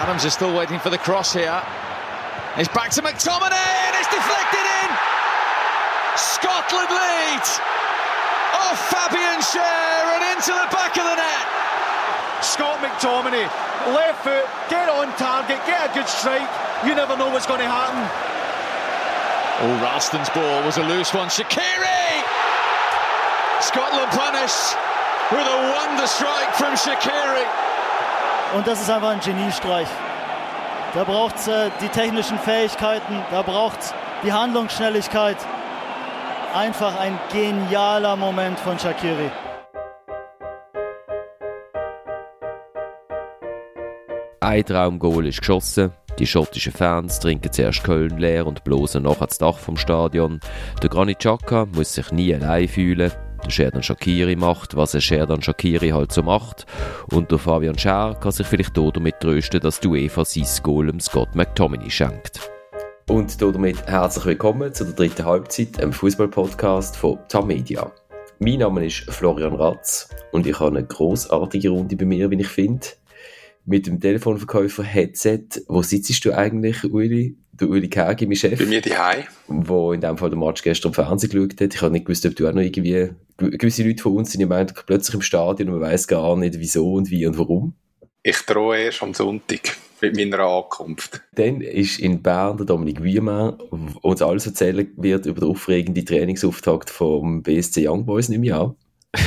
Adams is still waiting for the cross here. It's back to McTominay and it's deflected in. Scotland lead. Off Fabian Schär and into the back of the net. Scott McTominay, left foot, get on target, get a good strike. You never know what's going to happen. Oh, Ralston's ball was a loose one. Shaqiri! Scotland punish with a wonder strike from Shaqiri. Und das ist einfach ein Geniestreich. Da braucht es die technischen Fähigkeiten, da braucht es die Handlungsschnelligkeit. Einfach ein genialer Moment von Shaqiri. Ein Traumgoal ist geschossen. Die schottischen Fans trinken zuerst Köln leer und blosen nachher das Dach vom Stadion. Der Granit Xhaka muss sich nie allein fühlen. Der Xherdan Shaqiri macht, was ein Xherdan Shaqiri halt so macht. Und der Fabian Schär kann sich vielleicht damit trösten, dass die UEFA sein Goal dem Scott McTominay schenkt. Und damit herzlich willkommen zu der dritten Halbzeit, einem Fußball-Podcast von Tamedia. Mein Name ist Florian Ratz und ich habe eine grossartige Runde bei mir, wie ich finde. Mit dem Telefonverkäufer Headset. Wo sitzt du eigentlich, Uli? Der Uli Kägi, mein Chef. Bei mir daheim. Wo in dem Fall den Match gestern im Fernsehen geschaut hat. Ich habe nicht gewusst, ob du auch noch irgendwie... Gewisse Leute von uns sind im Moment plötzlich im Stadion und man weiss gar nicht, wieso und wie und warum. Ich drohe erst am Sonntag mit meiner Ankunft. Dann ist in Bern der Dominik Wiemann, der uns alles erzählen wird über den aufregenden Trainingsauftakt vom BSC Young Boys im Jahr.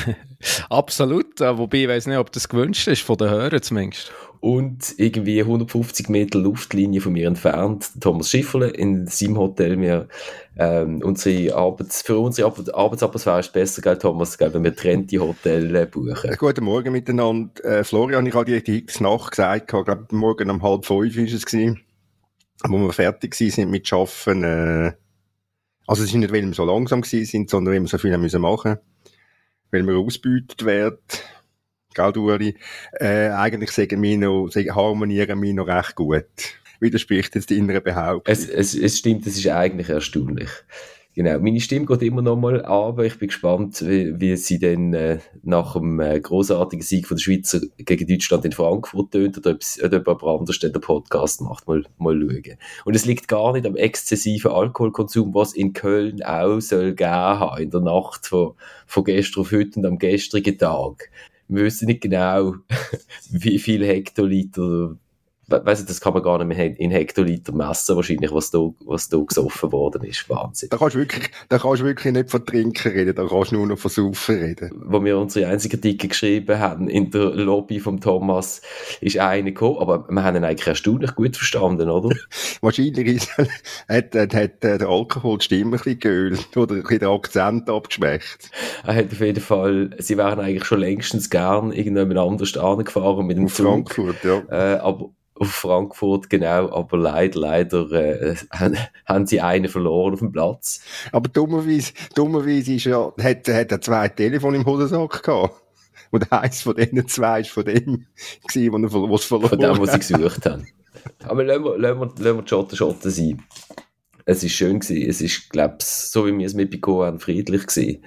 Absolut, wobei ich weiss nicht, ob das gewünscht ist, von den Hörern zumindest. Und irgendwie 150 Meter Luftlinie von mir entfernt, Thomas Schifferle in seinem Hotel. Für unsere Arbeitsatmosphäre ist es besser, gell, Thomas, wenn wir getrennte Hotel buchen. Guten Morgen miteinander. Florian, ich habe dir die Nacht gesagt, ich glaube, morgen um 4:30 war es, wo wir fertig waren mit Arbeiten. Also es ist nicht, weil wir so langsam waren, sondern weil wir so viel machen mussten, weil wir ausgebeutet werden. Gell, Uri? Eigentlich harmonieren wir noch recht gut. Widerspricht jetzt deiner Behauptung? Es stimmt, es ist eigentlich erstaunlich. Genau, meine Stimme geht immer noch mal aber ich bin gespannt, wie sie dann nach dem grossartigen Sieg von der Schweizer gegen Deutschland in Frankfurt tönt oder ob jemand anders den Podcast macht. Mal schauen. Und es liegt gar nicht am exzessiven Alkoholkonsum, was in Köln auch soll geben haben, in der Nacht von gestern auf heute und am gestrigen Tag. Wir wissen nicht genau, wie viel Hektoliter, weiss ich, das kann man gar nicht mehr in Hektoliter messen, wahrscheinlich, was da gesoffen worden ist. Wahnsinn. Da kannst du wirklich nicht von Trinken reden, da kannst du nur noch von Saufen reden. Wo wir unsere einzigen Artikel geschrieben haben, in der Lobby vom Thomas, ist einer gekommen, aber wir haben ihn eigentlich erstaunlich gut verstanden, oder? Wahrscheinlich hat der Alkohol die Stimme ein bisschen geölt oder ein bisschen den Akzent abgeschwächt. Er hat auf jeden Fall, sie wären eigentlich schon längstens gern irgendjemand anders angefahren mit dem auf Zug. Frankfurt, ja. Aber auf Frankfurt, genau, aber leider haben sie einen verloren auf dem Platz. Aber dummerweise ist hat er 2 Telefone im Hosensack gehabt. Und eins von diesen 2 ist von dem gewesen, wo es verloren hat. Von dem, was sie gesucht haben. Aber lassen wir die Schotten sein. Es war schön gewesen. Es ist, glaube ich, so wie wir es mitbekommen haben, friedlich gewesen.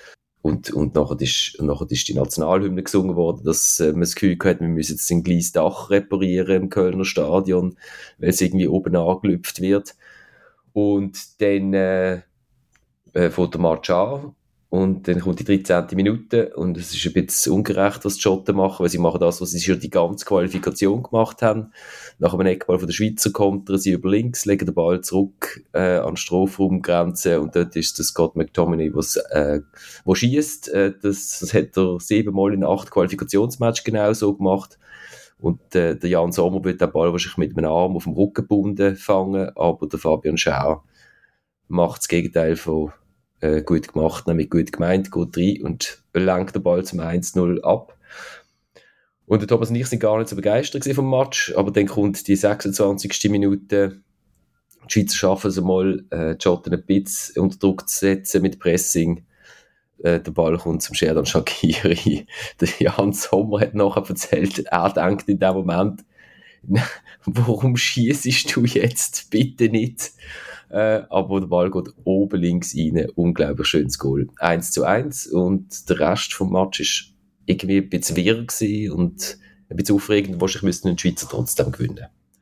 Und nachher ist die Nationalhymne gesungen worden, dass man das Gefühl hatte, wir müssen jetzt ein Gleisdach reparieren im Kölner Stadion, weil es irgendwie oben angelüpft wird. Und dann fängt der Match an und dann kommt die 13. Minute und es ist ein bisschen ungerecht, was die Schotten machen, weil sie machen das, was sie schon die ganze Qualifikation gemacht haben. Nach einem Eckball von der Schweizer kontern sie über links, legen den Ball zurück an die Strafraumgrenze und dort ist der Scott McTominay, der schiesst. Das hat er 7-mal in 8 Qualifikationsmatches genau so gemacht. Und der Jan Sommer wird den Ball wahrscheinlich mit einem Arm auf dem Rücken gebunden fangen, aber der Fabian Schär macht das Gegenteil von gut gemacht, nämlich gut gemeint, geht rein und lenkt den Ball zum 1-0 ab. Und der Thomas und ich sind gar nicht so begeistert vom Match, aber dann kommt die 26. Minute. Die Schweizer schaffen es einmal, die Schotten ein bisschen unter Druck zu setzen mit Pressing. Der Ball kommt zum Xherdan Shaqiri. Der Jan Sommer hat nachher erzählt, er denkt in dem Moment, warum schiessest du jetzt? Bitte nicht. Aber der Ball geht oben links rein. Unglaublich schönes Goal. 1:1 und der Rest vom Match ist irgendwie ein bisschen wirr gewesen und ein bisschen aufregend. Wahrscheinlich müssten die Schweizer trotzdem gewinnen.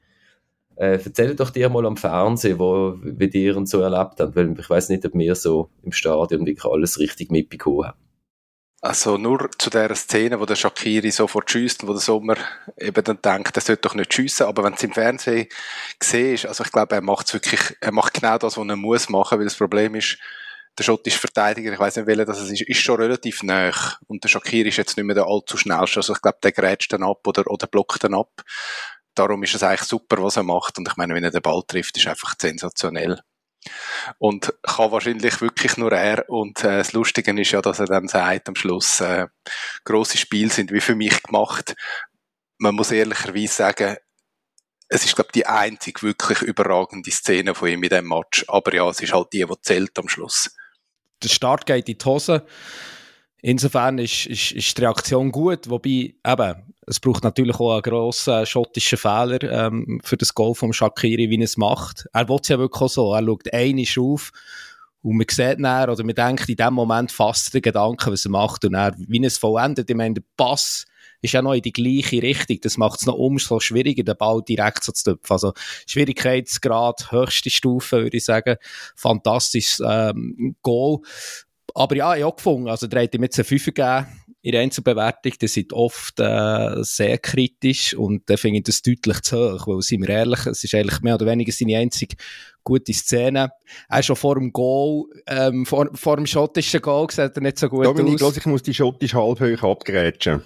Erzähl doch dir mal am Fernsehen, wie ihr ihn so erlebt habt, weil ich weiss nicht, ob wir so im Stadion wirklich alles richtig mitbekommen haben. Also nur zu dieser Szene, wo der Shaqiri sofort schiesst und wo der Sommer eben dann denkt, er sollte doch nicht schiessen, aber wenn es im Fernsehen siehst, also ich glaube, er macht genau das, was er muss machen, weil das Problem ist, der schottische Verteidiger, ich weiss nicht, welcher das ist schon relativ nahe und der Shaqiri ist jetzt nicht mehr der allzu schnellste, also ich glaube, der grätscht dann ab oder blockt dann ab. Darum ist es eigentlich super, was er macht und ich meine, wenn er den Ball trifft, ist einfach sensationell. Und kann wahrscheinlich wirklich nur er. Und das Lustige ist ja, dass er dann sagt am Schluss, grosse Spiele sind wie für mich gemacht. Man muss ehrlicherweise sagen, es ist, glaube ich, die einzig wirklich überragende Szene von ihm in diesem Match. Aber ja, es ist halt die zählt am Schluss. Der Start geht in die Hose. Insofern ist die Reaktion gut, wobei eben, es braucht natürlich auch einen grossen schottischen Fehler für das Goal vom Shaqiri, wie er es macht. Er will es ja wirklich auch so. Er schaut einmal auf und man sieht dann, oder man denkt in dem Moment fast den Gedanken, was er macht und er, wie er es vollendet. Ich meine, der Pass ist ja noch in die gleiche Richtung. Das macht es noch umso schwieriger, den Ball direkt so zu töpfen. Also Schwierigkeitsgrad, höchste Stufe, würde ich sagen. Fantastisches Goal. Aber ja, ich habe auch gefunden, also der hat ihm jetzt eine 5 gegeben in der Einzelbewertung, die sind oft sehr kritisch und da finde ich das deutlich zu hoch, weil, sind wir ehrlich, es ist eigentlich mehr oder weniger seine einzige gute Szene. Er ist schon vor dem Goal, vor dem schottischen Goal sieht er nicht so gut Dominik, aus. Ich muss die schottische Halbhöhe abgrätschen.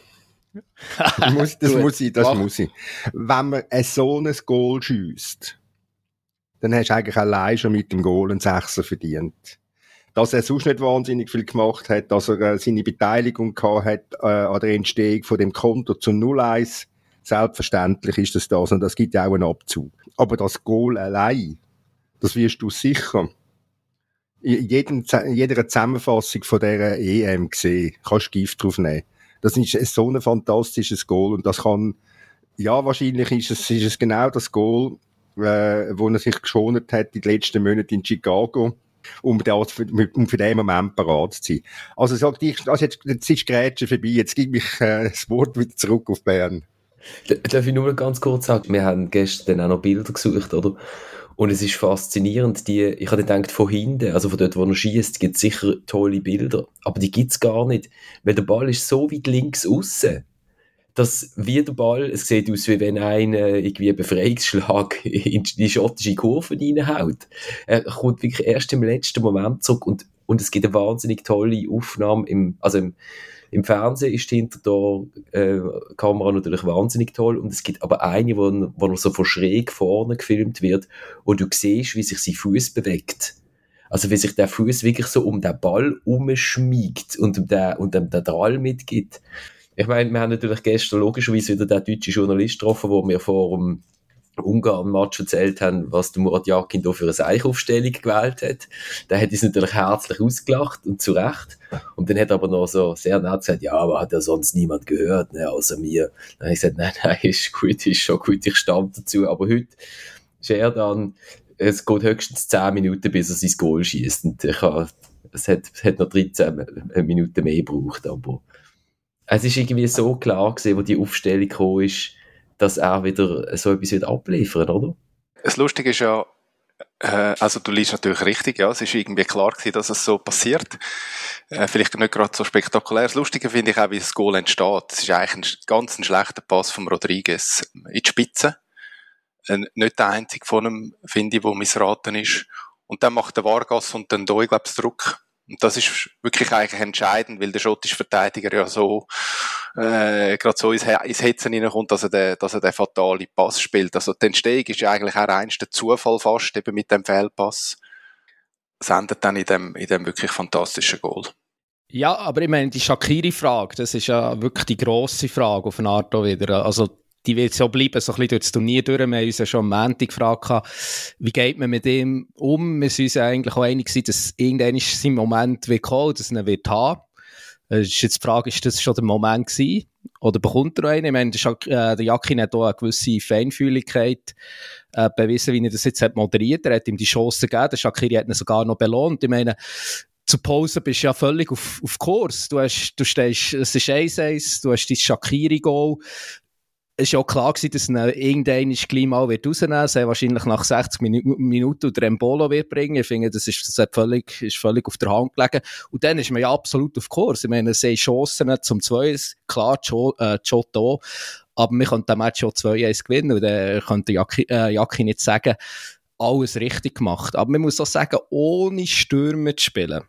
Das muss ich. Wenn man so ein Goal schiesst, dann hast du eigentlich allein schon mit dem Goal einen Sechser verdient. Dass er sonst nicht wahnsinnig viel gemacht hat, dass er seine Beteiligung gehabt hat an der Entstehung von dem Konto zum 0-1, selbstverständlich ist das und das gibt ja auch einen Abzug. Aber das Goal allein, das wirst du sicher in jeder Zusammenfassung von dieser EM sehen, kannst du Gift drauf nehmen. Das ist so ein fantastisches Goal und das kann, ja, wahrscheinlich ist es genau das Goal, wo er sich geschont hat in den letzten Monaten in Chicago, um für den Moment parat zu sein. Also sagt ich, jetzt ist Grätsche vorbei, jetzt gebe ich das Wort wieder zurück auf Bern. Darf ich nur ganz kurz sagen, wir haben gestern auch noch Bilder gesucht, oder? Und es ist faszinierend, ich habe gedacht, von hinten, also von dort, wo er schießt, gibt es sicher tolle Bilder, aber die gibt es gar nicht, weil der Ball ist so weit links aussen, dass wie der Ball, es sieht aus, wie wenn einer irgendwie einen Befreiungsschlag in die schottische Kurve reinhaut. Er kommt wirklich erst im letzten Moment zurück und es gibt eine wahnsinnig tolle Aufnahme im Fernsehen ist hinter der Kamera natürlich wahnsinnig toll und es gibt aber eine, wo noch so von schräg vorne gefilmt wird und du siehst, wie sich sein Fuß bewegt. Also wie sich der Fuß wirklich so um den Ball umschmiegt und dem Drall mitgibt. Ich meine, wir haben natürlich gestern logischerweise wieder den deutschen Journalist getroffen, wo wir vor dem Ungarn-Match erzählt haben, was der Murat Yakin da für eine Eichaufstellung gewählt hat. Der hat uns natürlich herzlich ausgelacht und zu Recht. Und dann hat er aber noch so sehr nett gesagt, ja, aber hat ja sonst niemand gehört, ne, außer mir. Dann habe ich gesagt, nein, ist gut, ist schon gut, ich stand dazu. Aber heute ist er dann, es geht höchstens 10 Minuten, bis er sein Goal schießt. Und es hat noch 13 Minuten mehr gebraucht, aber es ist irgendwie so klar gewesen, wo die Aufstellung gekommen ist, dass er wieder so etwas wird abliefern, oder? Das Lustige ist ja, also du liest natürlich richtig, ja, es ist irgendwie klar gewesen, dass es so passiert. Vielleicht nicht gerade so spektakulär. Das Lustige finde ich auch, wie das Goal entsteht. Es ist eigentlich ein ganz schlechter Pass von Rodriguez in die Spitze. Nicht der einzige von ihm, finde ich, der missraten ist. Und dann macht der Vargas und dann da, ich glaube, Druck. Und das ist wirklich eigentlich entscheidend, weil der schottische Verteidiger ja so gerade so ins Hetzen hineinkommt, dass er den fatalen Pass spielt. Also die Entstehung ist ja eigentlich auch rein der Zufall fast, eben mit dem Fehlpass. Das endet dann in dem wirklich fantastischen Goal. Ja, aber ich meine, die Shaqiri-Frage, das ist ja wirklich die grosse Frage auf eine Art auch wieder. Also die wird so bleiben, so ein bisschen durch das Turnier durch. Wir haben uns ja schon am Montag gefragt, wie geht man mit ihm um? Wir sind uns ja eigentlich auch einig gewesen, dass irgendwann sein Moment wird kommen, dass er ihn wird haben. Ist jetzt die Frage, ist das schon der Moment gewesen? Oder bekommt er einen? Ich meine, der Yakin hat auch eine gewisse Feinfühligkeit bewiesen, wie er das jetzt hat moderiert. Er hat ihm die Chance gegeben. Der Shaqiri hat ihn sogar noch belohnt. Ich meine, zur Pause bist du ja völlig auf Kurs. Du stehst, es ist 1-1, du hast dein Shaqiri-Goal. Es war ja klar gewesen, dass irgendein gleich mal rausnehmen wird. Sehr wahrscheinlich nach 60 Minuten der Embolo wird bringen. Ich finde, das ist völlig auf der Hand gelegen. Und dann ist man ja absolut auf Kurs. Ich meine, es sind Chancen zum 2, klar, Jota auch. Aber wir könnten den Match schon 2-1 gewinnen. Und dann könnte Jacki nicht sagen, alles richtig gemacht. Aber man muss auch sagen, ohne Stürmer zu spielen,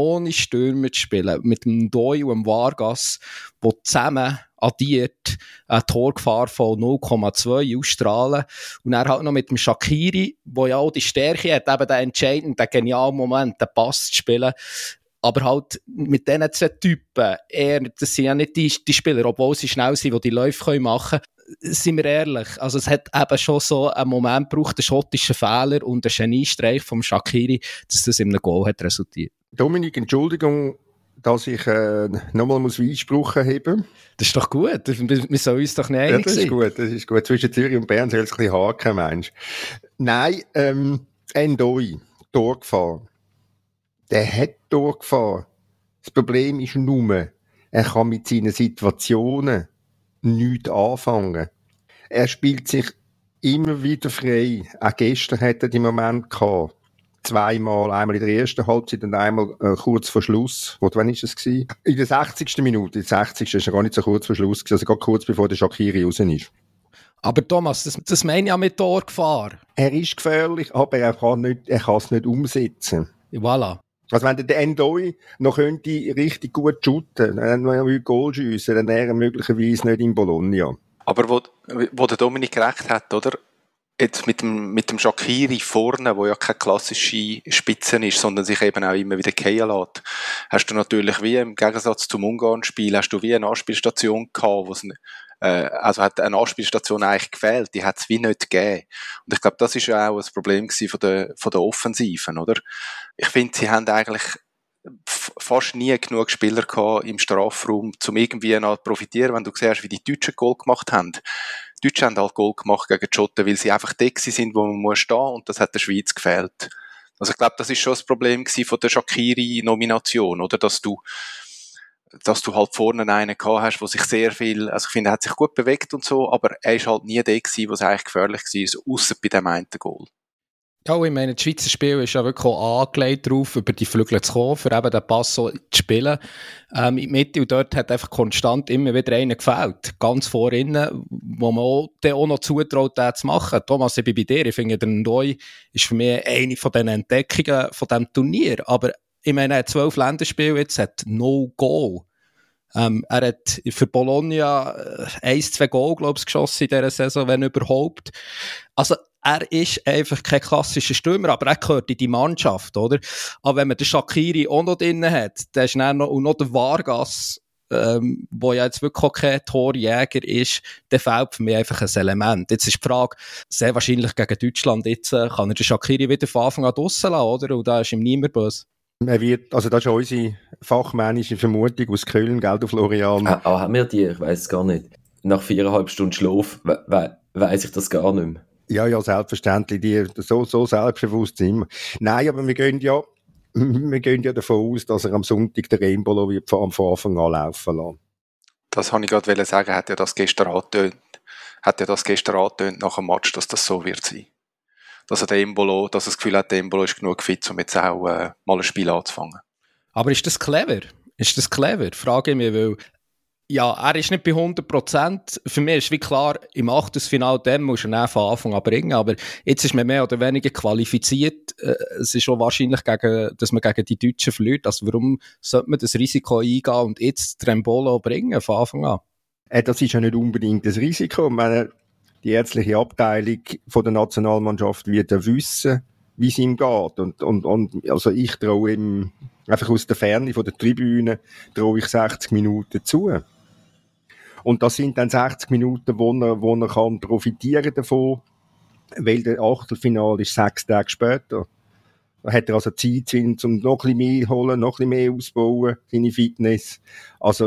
mit dem Doi und dem Vargas, die zusammen addiert eine Torgefahr von 0,2 ausstrahlen. Und dann halt noch mit dem Shaqiri, der ja auch die Stärke hat, eben den entscheidenden, den genialen Moment, den Pass zu spielen. Aber halt mit diesen 2 Typen, das sind ja nicht die Spieler, obwohl sie schnell sind, die die Läufe machen können. Sind wir ehrlich, also es hat eben schon so einen Moment gebraucht, einen schottischen Fehler und einen Geniestreich vom Shaqiri, dass das in einem Goal hat resultiert. Dominik, Entschuldigung, dass ich nochmal Einspruch erheben muss. Das ist doch gut, wir sollen uns doch nicht einig sein. Das ist gut. Zwischen Zürich und Bern soll es ein bisschen haken, meinst du? Nein, Ndoi, Torgefahr. Der hat Torgefahr. Das Problem ist nur, er kann mit seinen Situationen nichts anfangen. Er spielt sich immer wieder frei. Auch gestern hat er den Moment gehabt. 2-mal, einmal in der ersten Halbzeit und einmal kurz vor Schluss. Wann war es? In der 60. Minute. In der 60. ist er gar nicht so kurz vor Schluss, also gerade kurz bevor der Shaqiri raus ist. Aber Thomas, das meine ich ja mit Torgefahr. Er ist gefährlich, aber er kann es nicht umsetzen. Voilà. Also wenn der Ndoi noch könnte richtig gut shooten, dann will Goal schiessen, dann wäre er möglicherweise nicht in Bologna. Aber wo der Dominik recht hat, oder? Jetzt mit dem Shaqiri vorne, wo ja keine klassische Spitze ist, sondern sich eben auch immer wieder fallen lässt, hast du natürlich wie im Gegensatz zum Ungarn-Spiel, hast du wie eine Anspielstation gehabt, also hat eine Anspielstation eigentlich gefehlt, die hat es wie nicht gegeben. Und ich glaube, das ist ja auch ein Problem von der Offensiven, oder? Ich finde, sie haben eigentlich fast nie genug Spieler gehabt im Strafraum, um irgendwie noch zu profitieren, wenn du siehst, wie die Deutschen Goal gemacht haben. Die Deutschen haben halt Goal gemacht gegen die Schotten, weil sie einfach dort sind, wo man muss stehen, und das hat der Schweiz gefehlt. Also ich glaube, das ist schon das Problem von der Shaqiri-Nomination, oder? Dass du halt vorne einen gehabt hast, der sich sehr viel, also ich finde, er hat sich gut bewegt und so, aber er ist halt nie der gewesen, was eigentlich gefährlich war, ausser bei dem einen Goal. Ja, ich meine, das Schweizer Spiel ist ja wirklich auch angelegt darauf, über die Flügel zu kommen, für eben den Pass so zu spielen. In die Mitte, und dort hat einfach konstant immer wieder einer gefällt. Ganz vorne, wo man auch noch zutraut, den zu machen. Thomas, ich bin bei dir. Ich finde, der Ndoi ist für mich eine von den Entdeckungen von diesem Turnier. Aber ich meine, er hat 12 Länderspiele, jetzt hat no Goal. Er hat für Bologna 1-2 Goal, glaube ich, geschossen in dieser Saison, wenn überhaupt. Also, er ist einfach kein klassischer Stürmer, aber er gehört in die Mannschaft, oder? Aber wenn man den Shaqiri auch noch drin hat, dann ist dann noch der Vargas, wo ja jetzt wirklich auch kein Torjäger ist, dann fehlt für mich einfach ein Element. Jetzt ist die Frage, sehr wahrscheinlich gegen Deutschland jetzt, kann er den Shaqiri wieder von Anfang an draussen lassen, oder? Und da ist ihm niemand böse. Also das ist unsere fachmännische Vermutung aus Köln, gell, du Florian? Aber haben wir die? Ich weiss es gar nicht. Nach 4,5 Stunden Schlaf weiss ich das gar nicht mehr. Ja, selbstverständlich. So selbstbewusst sind wir. Nein, aber wir gehen ja davon aus, dass er am Sonntag der Embolo wird von Anfang an laufen lassen. Das wollte ich gerade sagen, hat ja das gestern angetönt nach dem Match, dass das so wird sein. Dass er das Gefühl hat, der Embolo ist genug fit, um jetzt auch mal ein Spiel anzufangen. Aber ist das clever? Frage ich mich, weil ja, er ist nicht bei 100%. Für mich ist wie klar, im Achtelfinale den muss er von Anfang an bringen, aber jetzt ist man mehr oder weniger qualifiziert. Es ist schon wahrscheinlich, dass man gegen die Deutschen verliert. Also warum sollte man das Risiko eingehen und jetzt den Embolo bringen von Anfang an? Das ist ja nicht unbedingt das Risiko. Die ärztliche Abteilung von der Nationalmannschaft wird ja wissen, wie es ihm geht. Und also ich traue ihm einfach aus der Ferne von der Tribüne 60 Minuten zu. Und das sind dann 60 Minuten, wo er kann profitieren davon, weil der Achtelfinale ist 6 Tage später. Da hat er also Zeit, um noch ein bisschen mehr holen, noch ein bisschen mehr ausbauen, seine Fitness. Also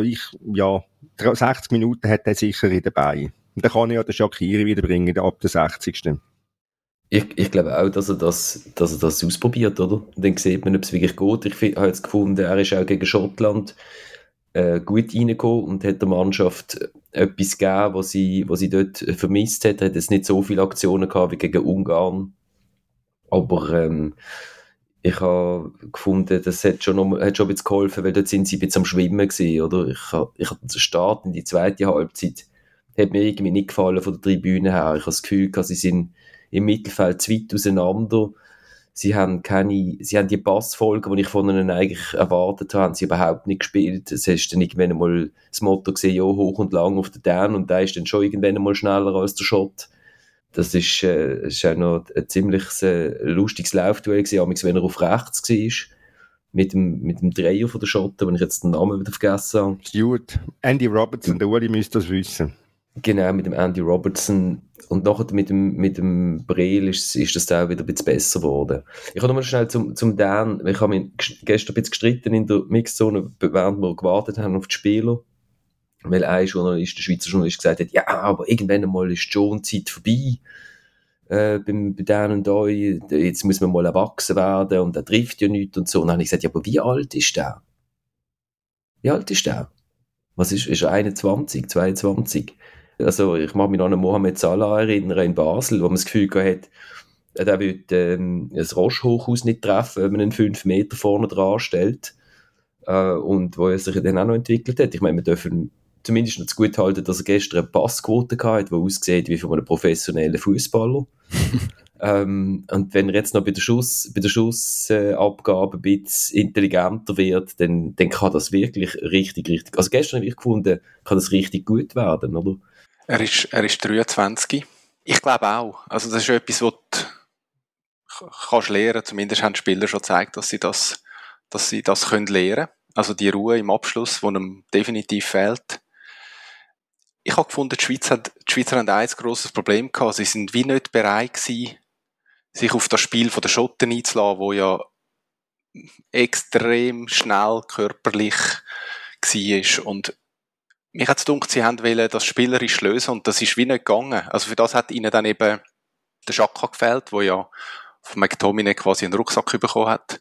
60 Minuten hat er sicher dabei. Und dann kann er ja den Shaqiri wiederbringen, ab der 60. Ich glaube auch, dass er das ausprobiert, oder? Und dann sieht man, ob es wirklich geht. Ich habe jetzt gefunden, er ist auch gegen Schottland gut reingekommen und hat der Mannschaft etwas gegeben, was sie dort vermisst hat. Er hat jetzt nicht so viele Aktionen gehabt wie gegen Ungarn. Aber ich habe gefunden, das hat schon ein bisschen geholfen, weil dort sind sie ein bisschen am Schwimmen gewesen, oder? Ich habe den Start in die zweite Halbzeit hat mir irgendwie nicht gefallen von der Tribüne her. Ich habe das Gefühl, sie sind im Mittelfeld zu weit auseinander. Sie haben die Passfolgen, die ich von ihnen eigentlich erwartet habe, haben sie überhaupt nicht gespielt. Es hast dann irgendwann einmal das Motto gesehen, ja, hoch und lang auf den Down, und der ist dann schon irgendwann einmal schneller als der Shot. Das ist auch noch ein ziemlich lustiges Laufduell gewesen, wenn er auf rechts war, mit dem Dreier von der Schotte, wenn ich jetzt den Namen wieder vergessen habe. Stuart, Andy Robertson, der Uli müsste das wissen. Genau, mit dem Andy Robertson. Und nachher mit dem Breel ist das da auch wieder ein bisschen besser geworden. Ich habe nochmal schnell zum Dan, ich habe mich gestern ein bisschen gestritten in der Mixzone, während wir gewartet haben auf die Spieler. Weil ein Journalist, der Schweizer Journalist, gesagt hat, ja, aber irgendwann einmal ist die Schonzeit vorbei. Bei Dan und euch, jetzt muss man mal erwachsen werden und er trifft ja nichts und so. Und dann habe ich gesagt, ja, aber wie alt ist der? Wie alt ist der? Was ist er 21, 22? Also ich mag mich noch an Mohamed Salah erinnern in Basel, wo man das Gefühl hat, der würde das Roche-Hochhaus nicht treffen, wenn man ihn 5 Meter vorne dran stellt. Und wo er sich dann auch noch entwickelt hat. Ich meine, wir dürfen zumindest noch zu gut halten, dass er gestern eine Passquote hatte, die aussieht wie von einem professionellen Fußballer. Und wenn er jetzt noch bei der Schussabgabe ein bisschen intelligenter wird, dann kann das wirklich richtig, also gestern habe ich gefunden, kann das richtig gut werden, oder? Er ist 23. Ich glaube auch. Also das ist etwas, was du kannst lernen. Zumindest haben die Spieler schon gezeigt, dass sie das können lernen. Also die Ruhe im Abschluss, die ihm definitiv fehlt. Ich habe gefunden, die Schweizer haben ein grosses Problem gehabt. Sie sind wie nicht bereit gewesen, sich auf das Spiel von der Schotten einzulassen, wo ja extrem schnell körperlich war. Und mich hat es gedacht, sie wollen das spielerisch lösen und das ist wie nicht gegangen. Also für das hat ihnen dann eben der Xhaka gefehlt, der ja von McTominay quasi einen Rucksack bekommen hat.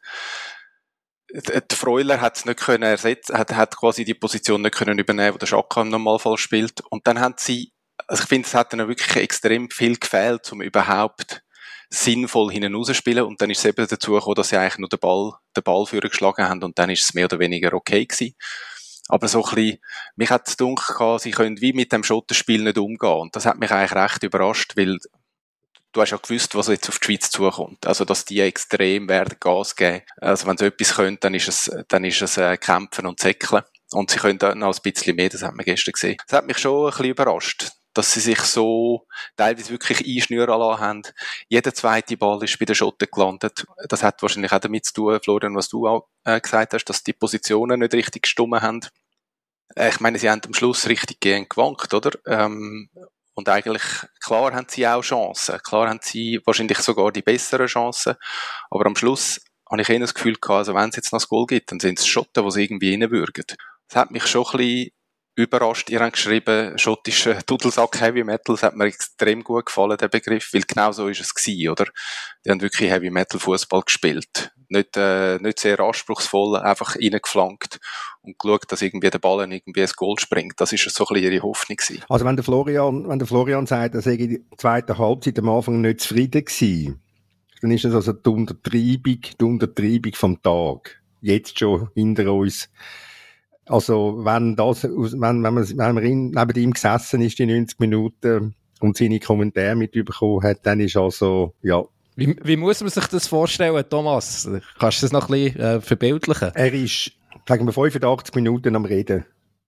Der Freuler hat es nicht können ersetzen, hat quasi die Position nicht können übernehmen, wo der Xhaka im Normalfall spielt. Und dann haben sie, also ich finde, es hat ihnen wirklich extrem viel gefehlt, um überhaupt sinnvoll hinten rauszuspielen. Und dann ist es eben dazu gekommen, dass sie eigentlich nur den Ball vorgeschlagen haben und dann ist es mehr oder weniger okay gewesen. Aber so ein bisschen, mich hat es gedacht, sie können wie mit dem Schottenspiel nicht umgehen. Und das hat mich eigentlich recht überrascht, weil du hast ja gewusst, was jetzt auf die Schweiz zukommt. Also, dass die extrem werden Gas geben. Also, wenn sie etwas können, dann ist es kämpfen und zäckeln. Und sie können dann noch ein bisschen mehr, das hat man gestern gesehen. Das hat mich schon ein bisschen überrascht, dass sie sich so teilweise wirklich einschnüren lassen haben. Jeder zweite Ball ist bei den Schotten gelandet. Das hat wahrscheinlich auch damit zu tun, Florian, was du auch gesagt hast, dass die Positionen nicht richtig gestimmt haben. Ich meine, sie haben am Schluss richtig gegen gewankt, oder? Und eigentlich, klar haben sie auch Chancen. Klar haben sie wahrscheinlich sogar die besseren Chancen. Aber am Schluss habe ich das Gefühl gehabt, also wenn es jetzt noch das Goal gibt, dann sind es Schotten, die sie irgendwie reinwürgen. Das hat mich schon ein bisschen überrascht. Ihr habt geschrieben, schottischer Dudelsack Heavy Metal. Das hat mir extrem gut gefallen, der Begriff, weil genau so ist es gewesen, oder? Die haben wirklich Heavy Metal Fußball gespielt. Nicht sehr anspruchsvoll, einfach reingeflankt und geschaut, dass irgendwie der Ball irgendwie ins Goal springt. Das ist so ein bisschen ihre Hoffnung gewesen. Also wenn der Florian sagt, er sei in der zweiten Halbzeit am Anfang nicht zufrieden gewesen, dann ist das also die Untertreibung vom Tag. Jetzt schon hinter uns. Also, wenn man neben ihm gesessen ist, die 90 Minuten, und seine Kommentare mitbekommen hat, dann ist also, ja. Wie muss man sich das vorstellen, Thomas? Kannst du das noch ein bisschen verbildlichen? Er ist, sagen wir, 85 Minuten am Reden.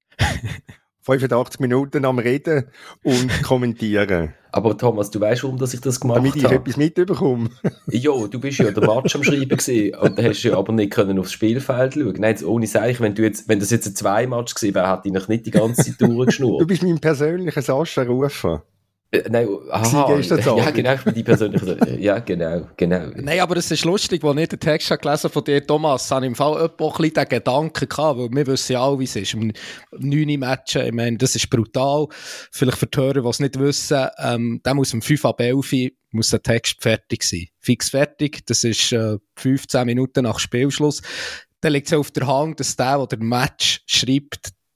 85 Minuten am Reden und kommentieren. Aber Thomas, du weißt, warum dass ich das gemacht habe? Damit ich etwas mitbekomme. Ja, du bist ja der Match am Schreiben gewesen, und da hast du ja aber nicht können aufs Spielfeld schauen. Nein, jetzt ohne Seich, wenn das jetzt ein 2-Match gewesen wäre, hätte ich noch nicht die ganze Zeit durchgeschnurrt. Du bist mein persönlicher Sascha Rufer. Nein, aha, ja genau, ich bin die persönliche, ja genau. Nein, aber es ist lustig, als ich den Text gelesen von dir, Thomas, habe ich im Fall auch ein bisschen den Gedanken gehabt, weil wir wissen ja alle, wie es ist, im 9. Matchen, ich meine, das ist brutal, vielleicht für die Hörer, die es nicht wissen, der muss um 5 ab 11 muss der Text fertig sein. Fix fertig, das ist 15 Minuten nach Spielschluss. Dann liegt es auf der Hand, dass der den Match schreibt,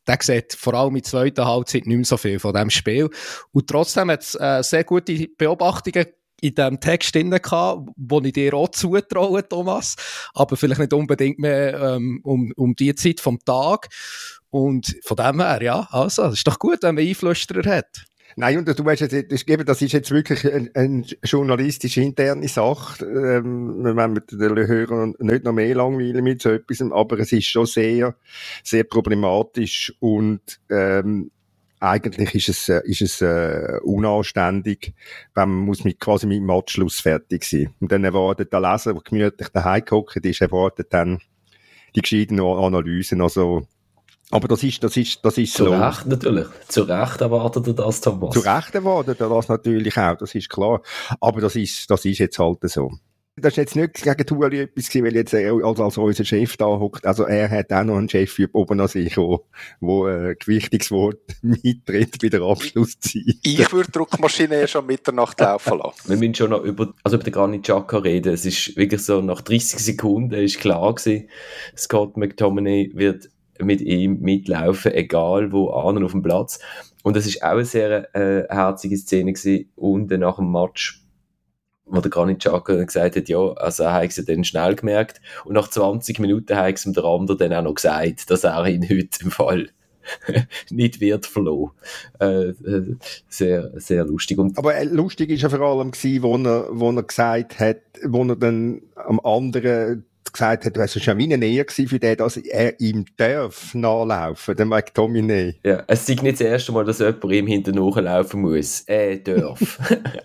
der sieht vor allem in der zweiten Halbzeit nicht mehr so viel von diesem Spiel. Und trotzdem hat es sehr gute Beobachtungen in diesem Text drin gehabt, wo ich dir auch zutraue, Thomas, aber vielleicht nicht unbedingt mehr um die Zeit vom Tag. Und von dem her, ja, also, es ist doch gut, wenn man Einflüsterer hat. Nein, und du weißt jetzt, das ist jetzt wirklich eine journalistisch interne Sache, wenn wir den Hörern nicht noch mehr langweilen mit so etwas, aber es ist schon sehr, sehr problematisch und eigentlich ist es unanständig, wenn man muss quasi mit dem Matchschluss fertig sein. Und dann erwartet der Leser, der gemütlich daheim gehockt ist, erwartet dann die gescheiten Analysen, also. Aber das ist zu Recht natürlich. Zu Recht erwartet er das, Thomas. Zu Recht erwartet er das natürlich auch, das ist klar. Aber das ist jetzt halt so. Das ist jetzt nicht gegen Tueli etwas gewesen, weil jetzt er als unser Chef da hockt. Also er hat auch noch einen Chef oben an sich, wo ein gewichtiges Wort mittritt bei der Abschlusszeit. Ich würde die Druckmaschine schon Mitternacht laufen lassen. Wir müssen schon noch über den Granit Xhaka reden. Es ist wirklich so, nach 30 Sekunden ist klar gewesen, Scott McTominay wird mit ihm mitlaufen, egal wo an auf dem Platz. Und das ist auch eine sehr herzige Szene gewesen. Und nach dem Match, wo der Granit Xhaka gesagt hat, ja, also er hat es dann schnell gemerkt. Und nach 20 Minuten hat es ihm der andere dann auch noch gesagt, dass er ihn heute im Fall nicht wird verloren. Sehr, sehr lustig. Aber lustig ist ja vor allem gewesen, wo er gesagt hat, wo er dann am anderen gesagt hat, es war schon wie eine Nähe für den, dass er ihm darf nachlaufen, der McTominay. Ja, es ist nicht das erste Mal, dass jemand ihm hinten nachlaufen muss. Er darf.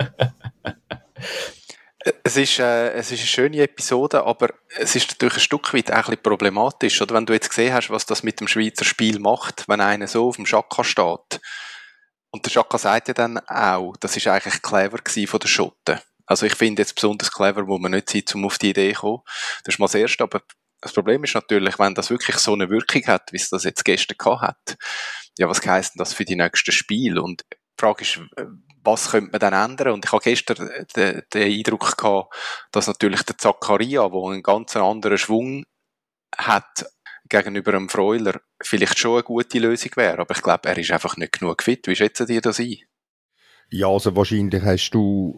Es ist eine schöne Episode, aber es ist natürlich ein Stück weit auch ein bisschen problematisch, oder? Wenn du jetzt gesehen hast, was das mit dem Schweizer Spiel macht, wenn einer so auf dem Xhaka steht. Und der Xhaka sagt ja dann auch, das ist eigentlich clever gewesen von den Schotten. Also ich finde jetzt besonders clever, wo man nicht Zeit, um auf die Idee zu kommen. Das ist mal das Erste, aber das Problem ist natürlich, wenn das wirklich so eine Wirkung hat, wie es das jetzt gestern gehabt hat, ja, was heisst denn das für die nächsten Spiele? Und die Frage ist, was könnte man dann ändern? Und ich habe gestern den Eindruck gehabt, dass natürlich der Zakaria, der einen ganz anderen Schwung hat gegenüber einem Freuler, vielleicht schon eine gute Lösung wäre. Aber ich glaube, er ist einfach nicht genug fit. Wie schätzen die das ein? Ja, also wahrscheinlich ist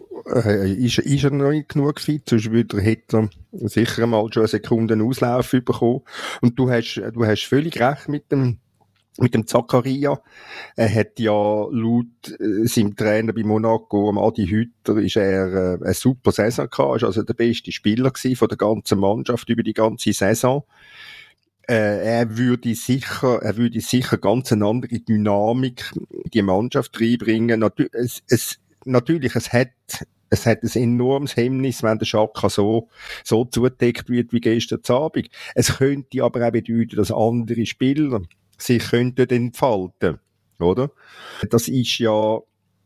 er noch nicht genug fit, sonst hätte er sicher mal schon eine Sekunde Auslauf bekommen. Und du hast völlig recht mit dem Zakaria. Er hat ja laut seinem Trainer bei Monaco, Adi Hütter, ist er eine super Saison gehabt, ist also der beste Spieler gewesen von der ganzen Mannschaft über die ganze Saison. Er würde sicher ganz eine andere Dynamik in die Mannschaft reinbringen. Natürlich, es hat ein enormes Hemmnis, wenn der Xhaka so zugedeckt wird wie gestern Abend. Es könnte aber auch bedeuten, dass andere Spieler sich könnten entfalten, oder? Das ist ja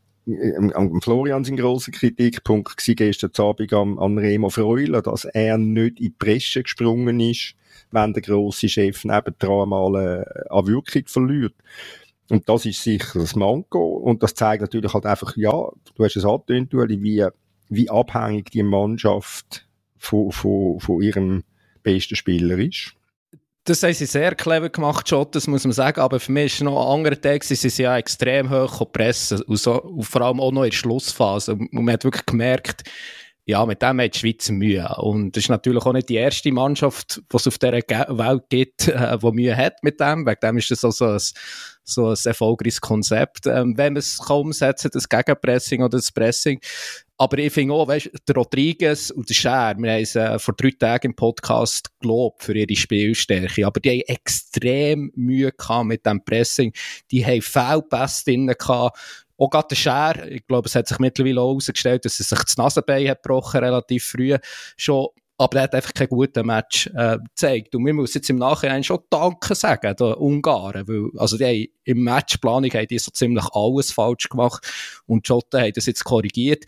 am Florian sein grosser Kritikpunkt war gestern Abend an Remo Freuler, dass er nicht in die Bresche gesprungen ist, wenn der grosse Chef nebendran mal an Wirkung verliert. Und das ist sicher das Manko. Und das zeigt natürlich halt einfach, ja, du hast es angetönt, wie abhängig die Mannschaft von ihrem besten Spieler ist. Das haben sie sehr clever gemacht, Schott, das muss man sagen, aber für mich ist noch ein anderer Tag, sie sind ja extrem hoch gepresst, und vor allem auch noch in der Schlussphase. Und man hat wirklich gemerkt, ja, mit dem hat die Schweiz Mühe. Und das ist natürlich auch nicht die erste Mannschaft, die es auf dieser Welt gibt, die Mühe hat mit dem. Wegen dem ist das also so ein erfolgreiches Konzept, wenn man es umsetzen kann, das Gegenpressing oder das Pressing. Aber ich finde auch, weißt, der Rodriguez und der Schär, wir haben es vor 3 Tagen im Podcast gelobt für ihre Spielstärke, aber die haben extrem Mühe gehabt mit dem Pressing. Die haben Fehlpässe drin gehabt. Auch gerade der Schär, ich glaube, es hat sich mittlerweile auch herausgestellt, dass er sich das Nasenbein hat gebrochen, relativ früh schon. Aber er hat einfach kein gutes Match gezeigt. Und wir müssen jetzt im Nachhinein schon Danke sagen, den Ungarn. Weil, also die haben, im Matchplanung haben die so ziemlich alles falsch gemacht. Und die Schotten haben das jetzt korrigiert.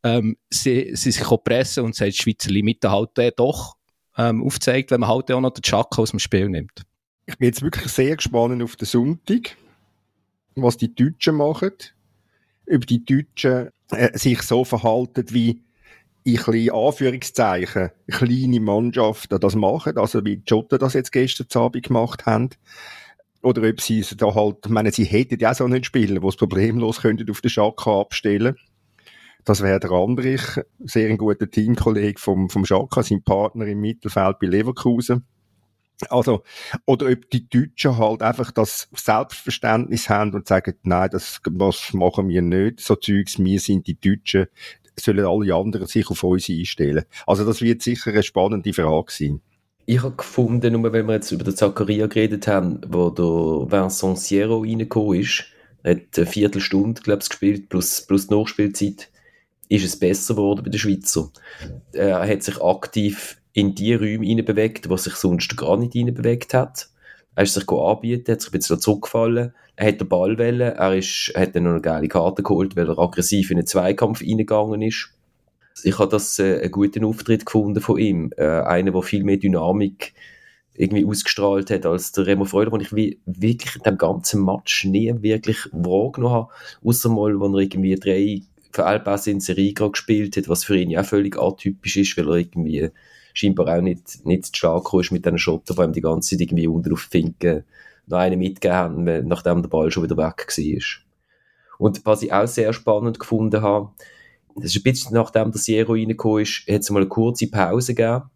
Sie sich pressen und sie haben die Schweizer Limite halt doch aufgezeigt, wenn man halt auch noch den Xhaka aus dem Spiel nimmt. Ich bin jetzt wirklich sehr gespannt auf den Sonntag, was die Deutschen machen. Ob die Deutschen sich so verhalten wie in kleinen Anführungszeichen kleine Mannschaften das machen, also wie die Schotten das jetzt gestern Abend gemacht haben. oder ob sie da halt, ich meine, sie hätten ja auch so nicht spielen, wo es problemlos könnten auf den Xhaka abstellen. Das wäre der Andrich, sehr ein guter Teamkollege vom Xhaka, sein Partner im Mittelfeld bei Leverkusen. Also, oder ob die Deutschen halt einfach das Selbstverständnis haben und sagen, nein, das machen wir nicht, so Zeugs, wir sind die Deutschen, sollen alle anderen sich auf uns einstellen. Also das wird sicher eine spannende Frage sein. Ich habe gefunden, nur weil wir jetzt über den Zakaria geredet haben, wo der Vincent Sierro reingekommen ist, hat eine Viertelstunde, glaube ich, gespielt, plus die Nachspielzeit, ist es besser geworden bei den Schweizer. Er hat sich aktiv in die Räume hineinbewegt, wo sich sonst gar nicht hineinbewegt hat. Er ist sich anbieten, hat sich ein bisschen zurückgefallen, er hat den Ball wollen, hat dann noch eine geile Karte geholt, weil er aggressiv in den Zweikampf reingegangen ist. Ich habe das einen guten Auftritt gefunden von ihm. Einer, der viel mehr Dynamik irgendwie ausgestrahlt hat als der Remo Freuler, den ich wirklich in dem ganzen Match nie wirklich wahrgenommen habe. Ausser mal, wo er irgendwie 3 Fehlpässe in Serie gerade gespielt hat, was für ihn ja auch völlig atypisch ist, weil er irgendwie scheinbar auch nicht zu stark ist mit diesen Schotten, die ihm die ganze Zeit irgendwie unten auf die Finken noch einen mitgegeben haben, nachdem der Ball schon wieder weg war. Und was ich auch sehr spannend gefunden habe, das ist ein bisschen nachdem der Sierro reingekommen ist, hat es mal eine kurze Pause gegeben,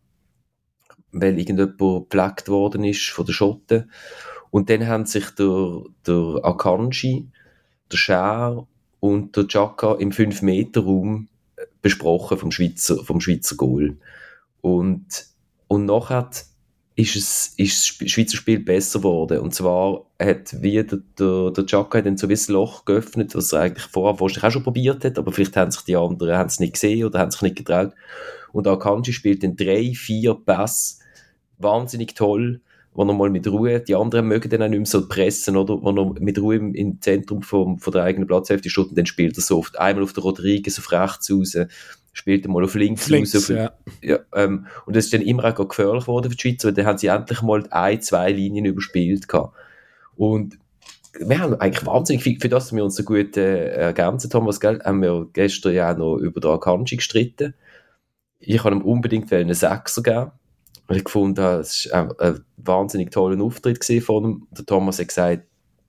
weil irgendjemand gepflegt worden ist von den Schotten. Und dann haben sich der Akanji, der Schär und der Xhaka im 5-Meter-Raum besprochen vom Schweizer Goal. Und nachher ist das Schweizer Spiel besser geworden. Und zwar hat wieder der Xhaka dann so wie ein Loch geöffnet, was er eigentlich vorher wahrscheinlich auch schon probiert hat, aber vielleicht haben sich die anderen es nicht gesehen oder haben sich nicht getraut. Und Akanji spielt dann 3-4 Pässe wahnsinnig toll, wo er mal mit Ruhe, die anderen mögen dann auch nicht mehr so pressen, oder? Wo er mit Ruhe im Zentrum von der eigenen Platzhälfte steht, und dann spielt er so oft einmal auf den Rodriguez auf rechts raus, spielt er mal auf links raus. Ja, und das ist dann immer auch gefährlich geworden für die Schweiz, weil dann haben sie endlich mal 1-2 Linien überspielt gehabt. Und wir haben eigentlich wahnsinnig viel, für das dass wir uns so gut ergänzt haben, haben wir gestern ja auch noch über den Akanji gestritten. Ich habe ihm unbedingt einen Sechser geben, weil ich gefunden habe, es war ein wahnsinnig toller Auftritt von ihm. Der Thomas hat gesagt,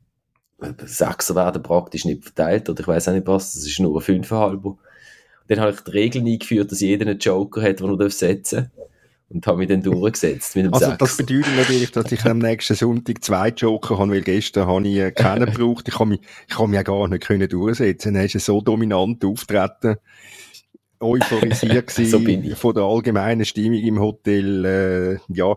Sechser werden praktisch nicht verteilt, oder ich weiss auch nicht was, das ist nur ein 5,5. Dann habe ich die Regel eingeführt, dass jeder einen Joker hat, den er setzen darf. Und habe mich dann durchgesetzt mit dem Also Sechser. das bedeutet natürlich, dass ich am nächsten Sonntag 2 Joker habe, weil gestern habe ich keinen gebraucht. Ich habe mich ja gar nicht durchsetzen. Er ist so dominant auftreten, euphorisiert so von der allgemeinen Stimmung im Hotel. Ja,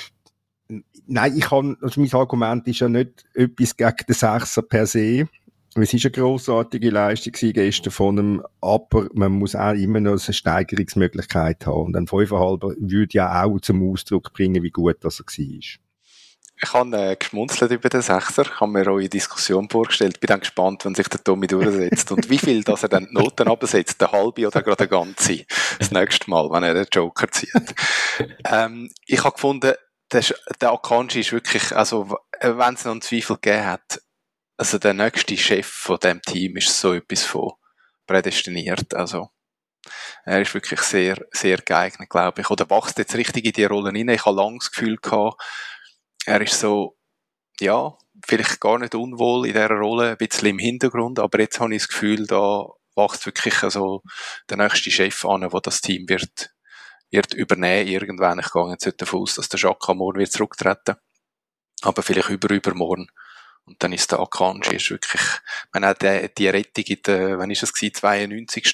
nein, also mein Argument ist ja nicht etwas gegen den Sechser per se. Es war eine grossartige Leistung gestern von ihm, aber man muss auch immer noch eine Steigerungsmöglichkeit haben. Und ein 5,5 würde ja auch zum Ausdruck bringen, wie gut das er war. Ich habe geschmunzelt über den Sechser, habe mir eure Diskussion vorgestellt, bin dann gespannt, wenn sich der Tommy durchsetzt und wie viel, dass er dann die Noten absetzt, eine halbe oder gerade eine ganze, das nächste Mal, wenn er den Joker zieht. Ich habe gefunden, der Akanji ist wirklich, also wenn es noch einen Zweifel gegeben hat, also der nächste Chef von dem Team ist so etwas von prädestiniert, also er ist wirklich sehr, sehr geeignet, glaube ich, oder wächst jetzt richtig in die Rolle rein. Ich habe lange das Gefühl gehabt, er ist so, ja, vielleicht gar nicht unwohl in dieser Rolle, ein bisschen im Hintergrund, aber jetzt habe ich das Gefühl, da wächst wirklich so der nächste Chef an, der das Team wird übernehmen irgendwann. Ich gehe jetzt nicht davon aus, dass der Xhaka morgen wird zurücktreten, aber vielleicht übermorgen. Und dann ist der Akanji ist wirklich, man hat die Rettung in der, wann ist es gewesen, 92.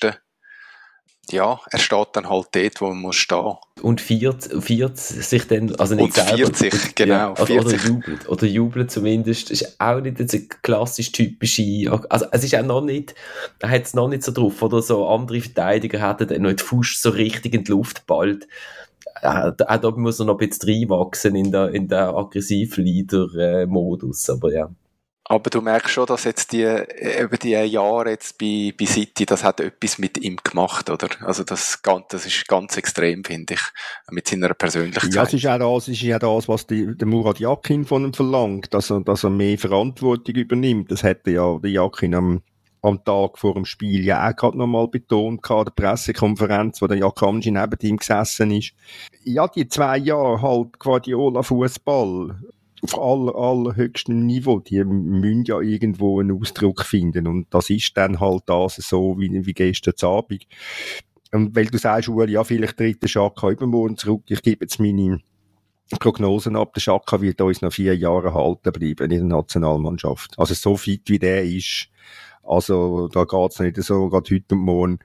Ja, er steht dann halt dort, wo man muss stehen. Und viert sich dann, also nicht und selber. Viert sich, genau. Ja, also, oder jubelt zumindest. Das ist auch nicht eine klassisch typische, also es ist auch noch nicht, da hat es noch nicht so drauf, oder so andere Verteidiger hätten dann noch die Faust so richtig in die Luft geballt. Auch da muss er noch ein bisschen reinwachsen in der aggressiven Leader-Modus, aber ja. Aber du merkst schon, dass jetzt über die Jahre jetzt bei City, das hat etwas mit ihm gemacht, oder? Also das ist ganz extrem, finde ich, mit seiner Persönlichkeit. Ja, es ist ja das, was der Murat Yakin von ihm verlangt, dass er mehr Verantwortung übernimmt. Das hätte ja der Yakin am Tag vor dem Spiel ja auch gerade nochmal betont, an der Pressekonferenz, wo der Akanji neben ihm gesessen ist. Ja, die 2 Jahre halt Guardiola-Fußball auf allerhöchstem Niveau, die müssen ja irgendwo einen Ausdruck finden. Und das ist dann halt das so, wie gestern Abend. Und weil du sagst, Ueli, ja, vielleicht tritt der Xhaka übermorgen zurück. Ich gebe jetzt meine Prognosen ab. Der Xhaka wird uns noch 4 Jahre erhalten bleiben in der Nationalmannschaft. Also so fit wie der ist, also da geht's nicht so, gerade heute und morgen.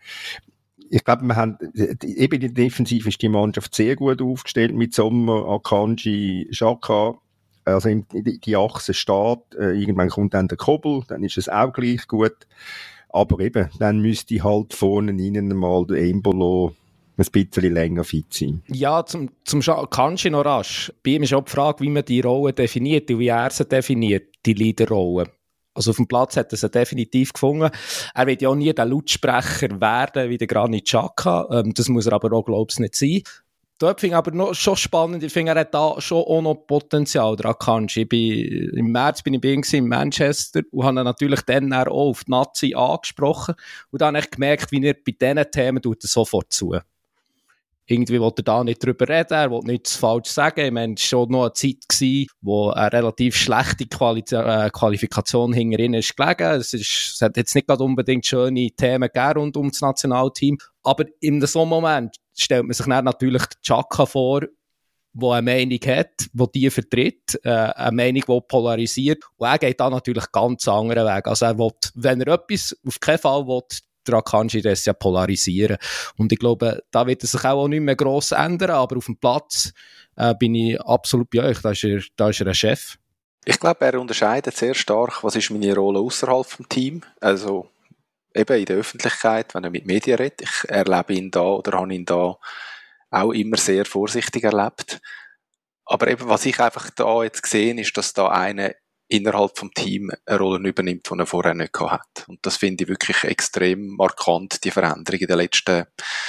Ich glaube, wir haben, eben in der Defensive ist die Mannschaft sehr gut aufgestellt mit Sommer, Akanji, Xhaka. Also die Achse steht, irgendwann kommt dann der Kobel, dann ist es auch gleich gut. Aber eben, dann müsste halt vorne rein mal der Embolo ein bisschen länger fit sein. Ja, zum Akanji noch rasch. Bei ihm ist auch die Frage, wie man die Rolle definiert und wie er sie definiert, die Leaderrolle. Also auf dem Platz hat er sie definitiv gefunden. Er wird ja auch nie der Lautsprecher werden wie der Granit Xhaka. Das muss er aber auch, glaube ich, nicht sein. Dort finde ich aber noch schon spannend. Ich finde, er hat da schon auch noch Potenzial, der Akanji. Im März bin ich bei ihm in Manchester und habe ihn natürlich dann auch auf die Nazi angesprochen. Und dann habe ich gemerkt, wie er bei diesen Themen tut er sofort zu. Irgendwie wollte er da nicht drüber reden, er wollte nichts falsch sagen. Ich meine, es war schon noch eine Zeit gewesen, wo eine relativ schlechte Qualifikation hinterhin ist gelegen. Es hat jetzt nicht gerade unbedingt schöne Themen gegeben rund um das Nationalteam. Aber in so einem Moment stellt man sich dann natürlich den Xhaka vor, der eine Meinung hat, die die vertritt, eine Meinung, die polarisiert. Und er geht da natürlich ganz anderen Weg. Also er will, wenn er etwas auf keinen Fall will, der Akanji das ja polarisieren. Und ich glaube, da wird es sich auch nicht mehr gross ändern, aber auf dem Platz bin ich absolut bei euch. Da ist er ein Chef. Ich glaube, er unterscheidet sehr stark, was ist meine Rolle außerhalb vom Team. Also eben in der Öffentlichkeit, wenn er mit Medien redet. Ich erlebe ihn da oder habe ihn da auch immer sehr vorsichtig erlebt. Aber eben, was ich einfach da jetzt gesehen, ist, dass da einer innerhalb vom Team eine Rolle übernimmt, die er vorher nicht gehabt hat. Und das finde ich wirklich extrem markant, die Veränderung in den letzten,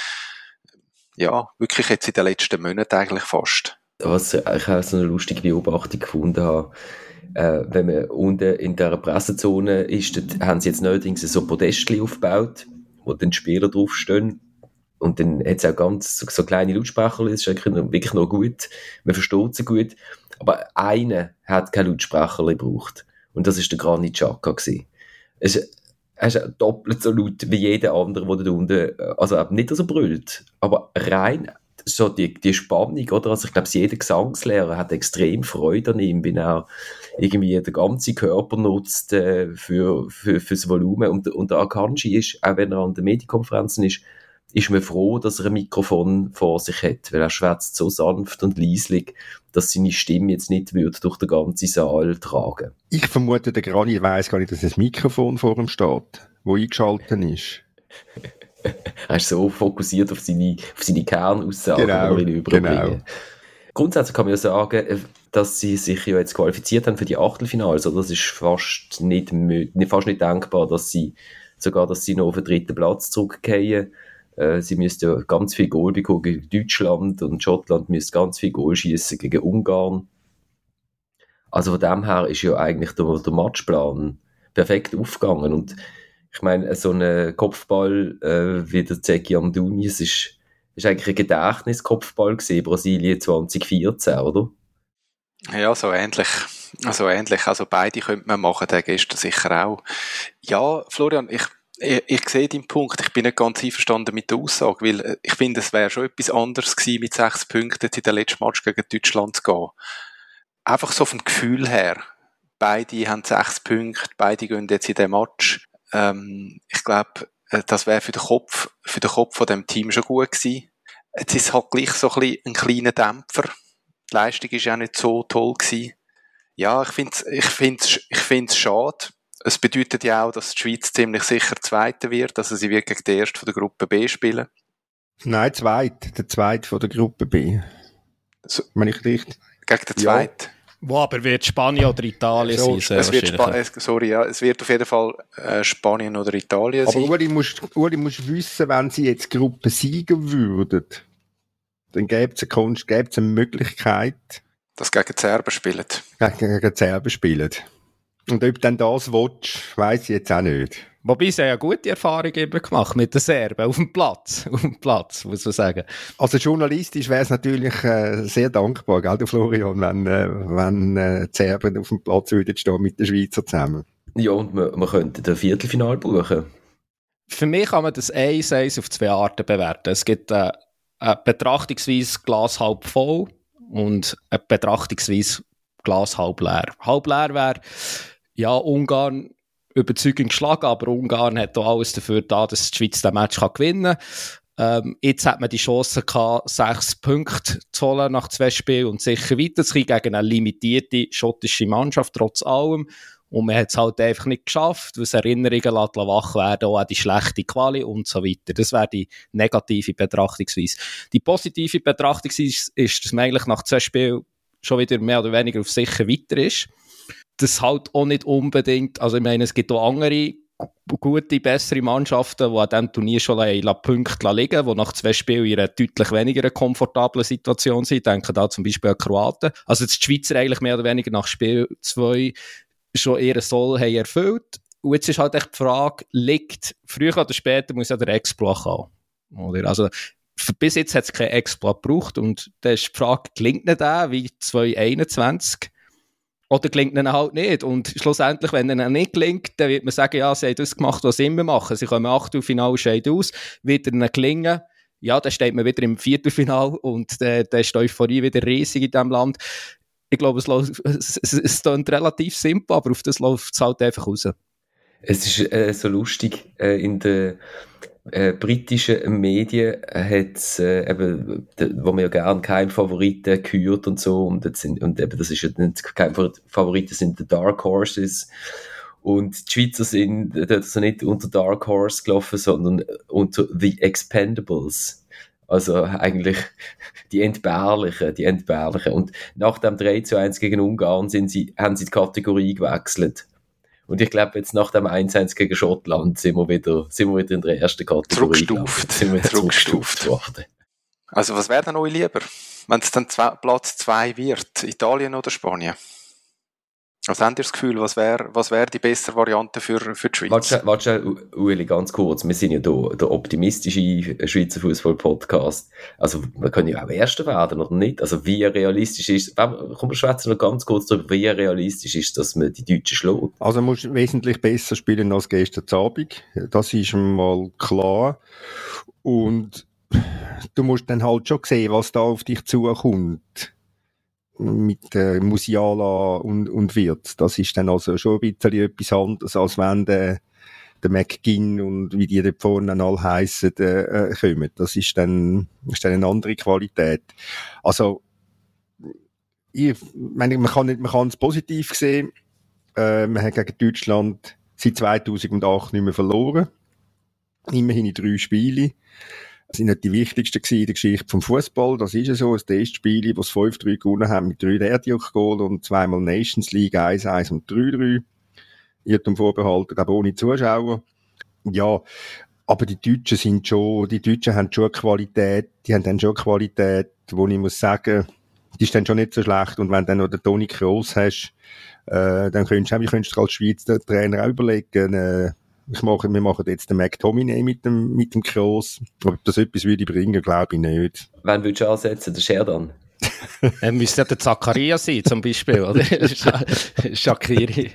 ja, wirklich jetzt in den letzten Monaten eigentlich fast. Was ich auch so eine lustige Beobachtung gefunden habe, wenn man unten in dieser Pressezone ist, dort haben sie jetzt neuerdings so Podestchen aufgebaut, wo dann Spieler draufstehen. Und dann hat es auch ganz so kleine Lautsprecher, das ist wirklich noch gut. Man versteht sie gut. Aber einer hat keinen Lautsprecher gebraucht. Und das war der Granit Xhaka. Es ist doppelt so laut wie jeder andere, der da unten, also nicht, dass er brüllt, aber rein so die Spannung, oder? Also ich glaube, jeder Gesangslehrer hat extrem Freude an ihm, wenn er irgendwie den ganzen Körper nutzt für das Volumen. Und der Akanji ist, auch wenn er an den Medienkonferenzen ist man froh, dass er ein Mikrofon vor sich hat, weil er schwätzt so sanft und leislich, dass seine Stimme jetzt nicht durch den ganzen Saal tragen. Ich vermute, der Granit weiss gar nicht, dass ein Mikrofon vor ihm steht, wo eingeschaltet ist. Er ist so fokussiert auf seine Kernaussagen, die er überbringen. Genau. Grundsätzlich kann man ja sagen, dass sie sich ja jetzt qualifiziert haben für die Achtelfinals. Also das ist fast nicht denkbar, dass sie noch auf den 3. Platz zurückgehen. Sie müssten ja ganz viel Goal bekommen gegen Deutschland und Schottland müsste ganz viel Goal schießen gegen Ungarn. Also von dem her ist ja eigentlich der Matchplan perfekt aufgegangen. Und ich meine, so ein Kopfball wie der Zeki Amdouni, es ist eigentlich ein Gedächtniskopfball gewesen, Brasilien 2014, oder? Ja, so ähnlich. Also beide könnte man machen, der gestern sicher auch. Ja, Florian, ich sehe deinen Punkt. Ich bin nicht ganz einverstanden mit der Aussage, weil ich finde, es wäre schon etwas anderes gewesen, mit 6 Punkten in den letzten Match gegen Deutschland zu gehen. Einfach so vom Gefühl her. Beide haben 6 Punkte, beide gehen jetzt in den Match. Ich glaube, das wäre für den Kopf von dem Team schon gut gewesen. Jetzt ist es halt gleich so ein kleiner Dämpfer. Die Leistung ist ja nicht so toll gewesen. Ja, ich find's schade. Es bedeutet ja auch, dass die Schweiz ziemlich sicher Zweiter wird, also sie wird gegen den Ersten von der Gruppe B spielen. Nein, der Zweite von der Gruppe B. So, meine ich richtig? Gegen den Zweiten? Wo aber wird Spanien oder Italien sein? Es wird auf jeden Fall Spanien oder Italien sein. Aber Uli muss wissen, wenn sie jetzt Gruppe siegen würden, dann gäbe es eine Möglichkeit, dass sie gegen die Serben spielen. Gegen die Serben spielen. Und ob dann das willst, weiss ich jetzt auch nicht. Wobei sie ja gute Erfahrungen eben gemacht mit den Serben auf dem Platz, muss man sagen. Also journalistisch wäre es natürlich sehr dankbar, gell, der Florian, wenn die Serben auf dem Platz würden stehen mit den Schweizer zusammen. Ja, und man könnte ein Viertelfinale buchen. Für mich kann man das 1-1 auf 2 Arten bewerten. Es gibt eine betrachtungsweise Glas halb voll und eine betrachtungsweise Glas halb leer. Halb leer wäre, ja, Ungarn überzeugend geschlagen, aber Ungarn hat auch alles dafür da, dass die Schweiz den Match gewinnen kann. Jetzt hat man die Chance gehabt, 6 Punkte zu holen nach 2 Spielen und sicher weiterzukommen gegen eine limitierte schottische Mannschaft, trotz allem. Und man hat es halt einfach nicht geschafft, weil es Erinnerungen wach werden, auch an die schlechte Quali und so weiter. Das wäre die negative Betrachtungsweise. Die positive Betrachtungsweise ist, dass man eigentlich nach 2 Spielen schon wieder mehr oder weniger auf sicher weiter ist. Das halt auch nicht unbedingt, also ich meine, es gibt auch andere gute, bessere Mannschaften, die an diesem Turnier schon Punkte liegen, die nach 2 Spielen in einer deutlich weniger komfortablen Situation sind. Ich denke da zum Beispiel an Kroaten. Also die Schweizer eigentlich mehr oder weniger nach Spiel 2 schon ihren Soll haben erfüllt. Und jetzt ist halt echt die Frage, liegt, früher oder später muss ja der Exploit kommen. Oder? Also, bis jetzt hat es keinen Exploit gebraucht und da ist die Frage, gelingt nicht der wie 2021? Oder gelingt ihnen halt nicht? Und schlussendlich, wenn ihnen nicht gelingt, dann wird man sagen, ja, sie haben das gemacht, was sie immer machen. Sie kommen 8. Scheiden aus, wird ihnen gelingen, ja, dann steht man wieder im Viertelfinale und dann ist die Euphorie wieder riesig in diesem Land. Ich glaube, es klingt relativ simpel, aber auf das läuft es halt einfach raus. Es ist so lustig, in den britischen Medien hat es eben, wo man ja gerne Keimfavoriten gehört und so, und eben, das ist ja nicht Keimfavoriten, sind die Dark Horses. Und die Schweizer sind also nicht unter Dark Horse gelaufen, sondern unter The Expendables. Also eigentlich die Entbehrlichen. Und nach dem 3-1 gegen Ungarn haben sie die Kategorie gewechselt. Und ich glaube, jetzt nach dem 1-1 gegen Schottland sind wir wieder in der ersten Kategorie. Zurückgestuft worden. Also was wäre denn euch lieber, wenn es dann Platz 2 wird? Italien oder Spanien? Also habt ihr das Gefühl, was wär die bessere Variante für die Schweiz? Warte, Ueli, ganz kurz. Wir sind ja der optimistische Schweizer Fußball-Podcast. Also, wir können ja auch Erster werden, oder nicht? Also, wie realistisch ist, komm, wir schwätzen noch ganz kurz darüber, wie realistisch ist, dass man die Deutschen schlägt? Also, du musst wesentlich besser spielen als gestern Abend. Das ist mal klar. Und du musst dann halt schon sehen, was da auf dich zukommt. Mit Musiala und Wirtz. Das ist dann also schon ein bisschen etwas anderes, als wenn der McGinn und wie die da vorne alle heissen, kommen. Das ist dann eine andere Qualität. Also, ich meine, man kann es positiv sehen. Man hat gegen Deutschland seit 2008 nicht mehr verloren. Immerhin in 3 Spielen. Das sind nicht die wichtigsten in der Geschichte vom Fußball. Das ist ja so. Das erste Spiel, das 5-3 gewonnen haben, mit 3 Erdjoch-Goal und 2-mal Nations League, 1-1 und 3-3. Irrtum vorbehalten, aber ohne Zuschauer. Ja, aber die Deutschen haben schon Qualität, die haben dann schon Qualität, wo ich muss sagen, die ist dann schon nicht so schlecht. Und wenn du dann noch den Toni Kroos hast, dann könntest du als Schweizer Trainer auch überlegen, wir machen jetzt den McTominay mit dem Kroos. Ob das etwas würde bringen, glaube ich nicht. Wen würdest du ansetzen? Der Scherdan? Müsste ja der Zakaria sein, zum Beispiel, oder? Shaqiri.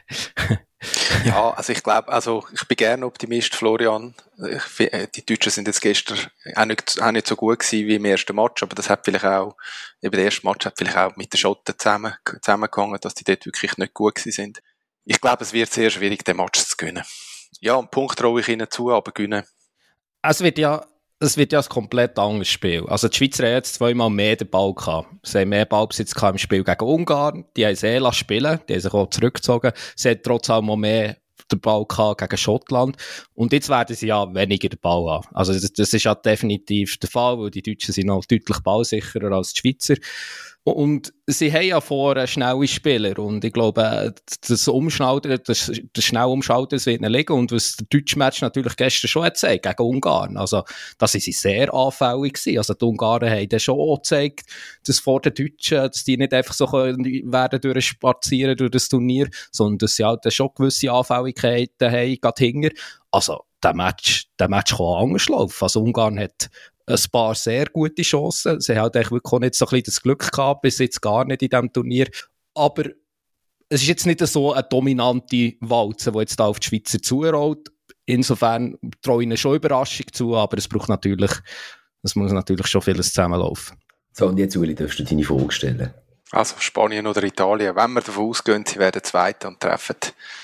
Ja, also ich glaube, ich bin gerne Optimist, Florian. Die Deutschen sind jetzt gestern auch nicht so gut gewesen wie im ersten Match, aber das hat vielleicht auch, eben der erste Match hat vielleicht auch mit den Schotten zusammengehangen, dass die dort wirklich nicht gut gewesen sind. Ich glaube, es wird sehr schwierig, den Match zu gewinnen. Ja, einen Punkt traue ich ihnen zu, aber gewinnen. Es wird ja ein komplett anderes Spiel. Also die Schweizer haben jetzt 2-mal mehr den Ball gehabt. Sie haben mehr Ballbesitz gehabt im Spiel gegen Ungarn. Die haben es spielen, die haben sich auch zurückgezogen. Sie haben trotzdem mal mehr den Ball gehabt gegen Schottland. Und jetzt werden sie ja weniger den Ball haben. Also das ist ja definitiv der Fall, weil die Deutschen sind noch deutlich ballsicherer als die Schweizer. Und sie haben ja vorher schnelle Spieler und ich glaube, das schnelle Umschalten, das wird ihnen liegen. Und was der deutsche Match natürlich gestern schon hat gezeigt, gegen Ungarn, also da sind sie sehr anfällig gewesen. Also die Ungarn haben dann schon auch gezeigt, dass vor den Deutschen, dass die nicht einfach so werden durchspazieren durch das Turnier, sondern dass sie halt schon gewisse Anfälligkeiten haben, gerade hinter. Also der Match kann anders laufen. Also Ungarn hat ein paar sehr gute Chancen. Sie haben halt wirklich auch nicht so ein bisschen das Glück gehabt, bis jetzt gar nicht in diesem Turnier. Aber es ist jetzt nicht so eine dominante Walze, die jetzt da auf die Schweizer zurollt. Insofern traue ich ihnen schon Überraschung zu, aber es muss natürlich schon vieles zusammenlaufen. So, und jetzt, Uli, darfst du deine Frage stellen. Also Spanien oder Italien, wenn wir davon ausgehen, sie werden Zweiter und treffen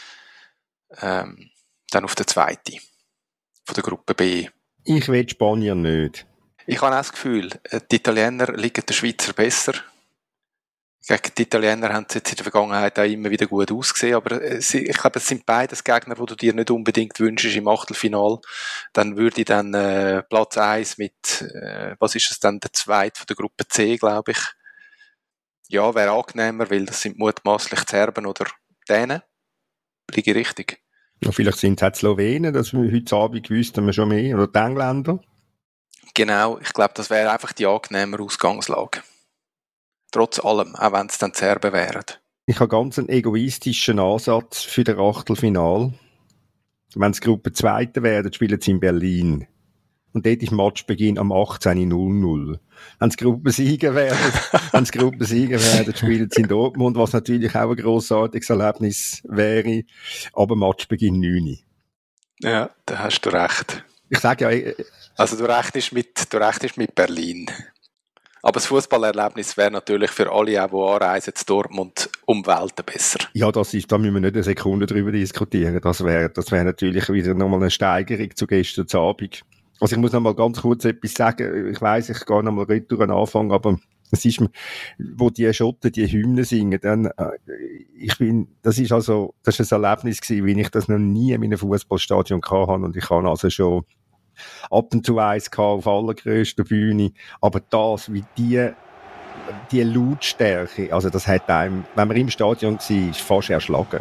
dann auf den Zweiten von der Gruppe B. Ich will Spanier nicht. Ich habe auch das Gefühl, die Italiener liegen den Schweizer besser. Gegen die Italiener haben sie jetzt in der Vergangenheit auch immer wieder gut ausgesehen, aber ich glaube, es sind beides Gegner, die du dir nicht unbedingt wünschst im Achtelfinal. Dann würde ich dann Platz 1 mit, was ist es dann, der Zweite von der Gruppe C, glaube ich. Ja, wäre angenehmer, weil das sind mutmaßlich die Serben oder Dänen. Liege ich richtig? Ja, vielleicht sind es auch die Slowenen, dass wir heute Abend wüssten wir schon mehr, oder die Engländer. Genau, ich glaube, das wäre einfach die angenehmere Ausgangslage. Trotz allem, auch wenn es dann die Serben wären. Ich habe ganz einen egoistischen Ansatz für das Achtelfinal. Wenn es Gruppe Zweite werden, spielen sie in Berlin. Und dort ist Matchbeginn am 18:00. Wenn es Gruppensieger werden, spielen sie in Dortmund, was natürlich auch ein grossartiges Erlebnis wäre. Aber Matchbeginn 9. Ja, da hast du recht. Ich sage ja... Also du rechnest mit Berlin. Aber das Fußballerlebnis wäre natürlich für alle, auch die anreisen zu Dortmund, um Welten besser. Ja, da müssen wir nicht eine Sekunde drüber diskutieren. Das wäre natürlich wieder nochmal eine Steigerung zu gestern Abend. Also ich muss noch mal ganz kurz etwas sagen. Ich weiss, ich gehe noch mal retour an den Anfang, aber es ist, wo die Schotten die Hymne singen, dann, das ist ein Erlebnis gewesen, wie ich das noch nie in einem Fußballstadion hatte. Und ich habe also schon ab und zu eins auf allergrößter Bühne. Aber das, wie die Lautstärke, also das hat einem, wenn man im Stadion war, fast erschlagen.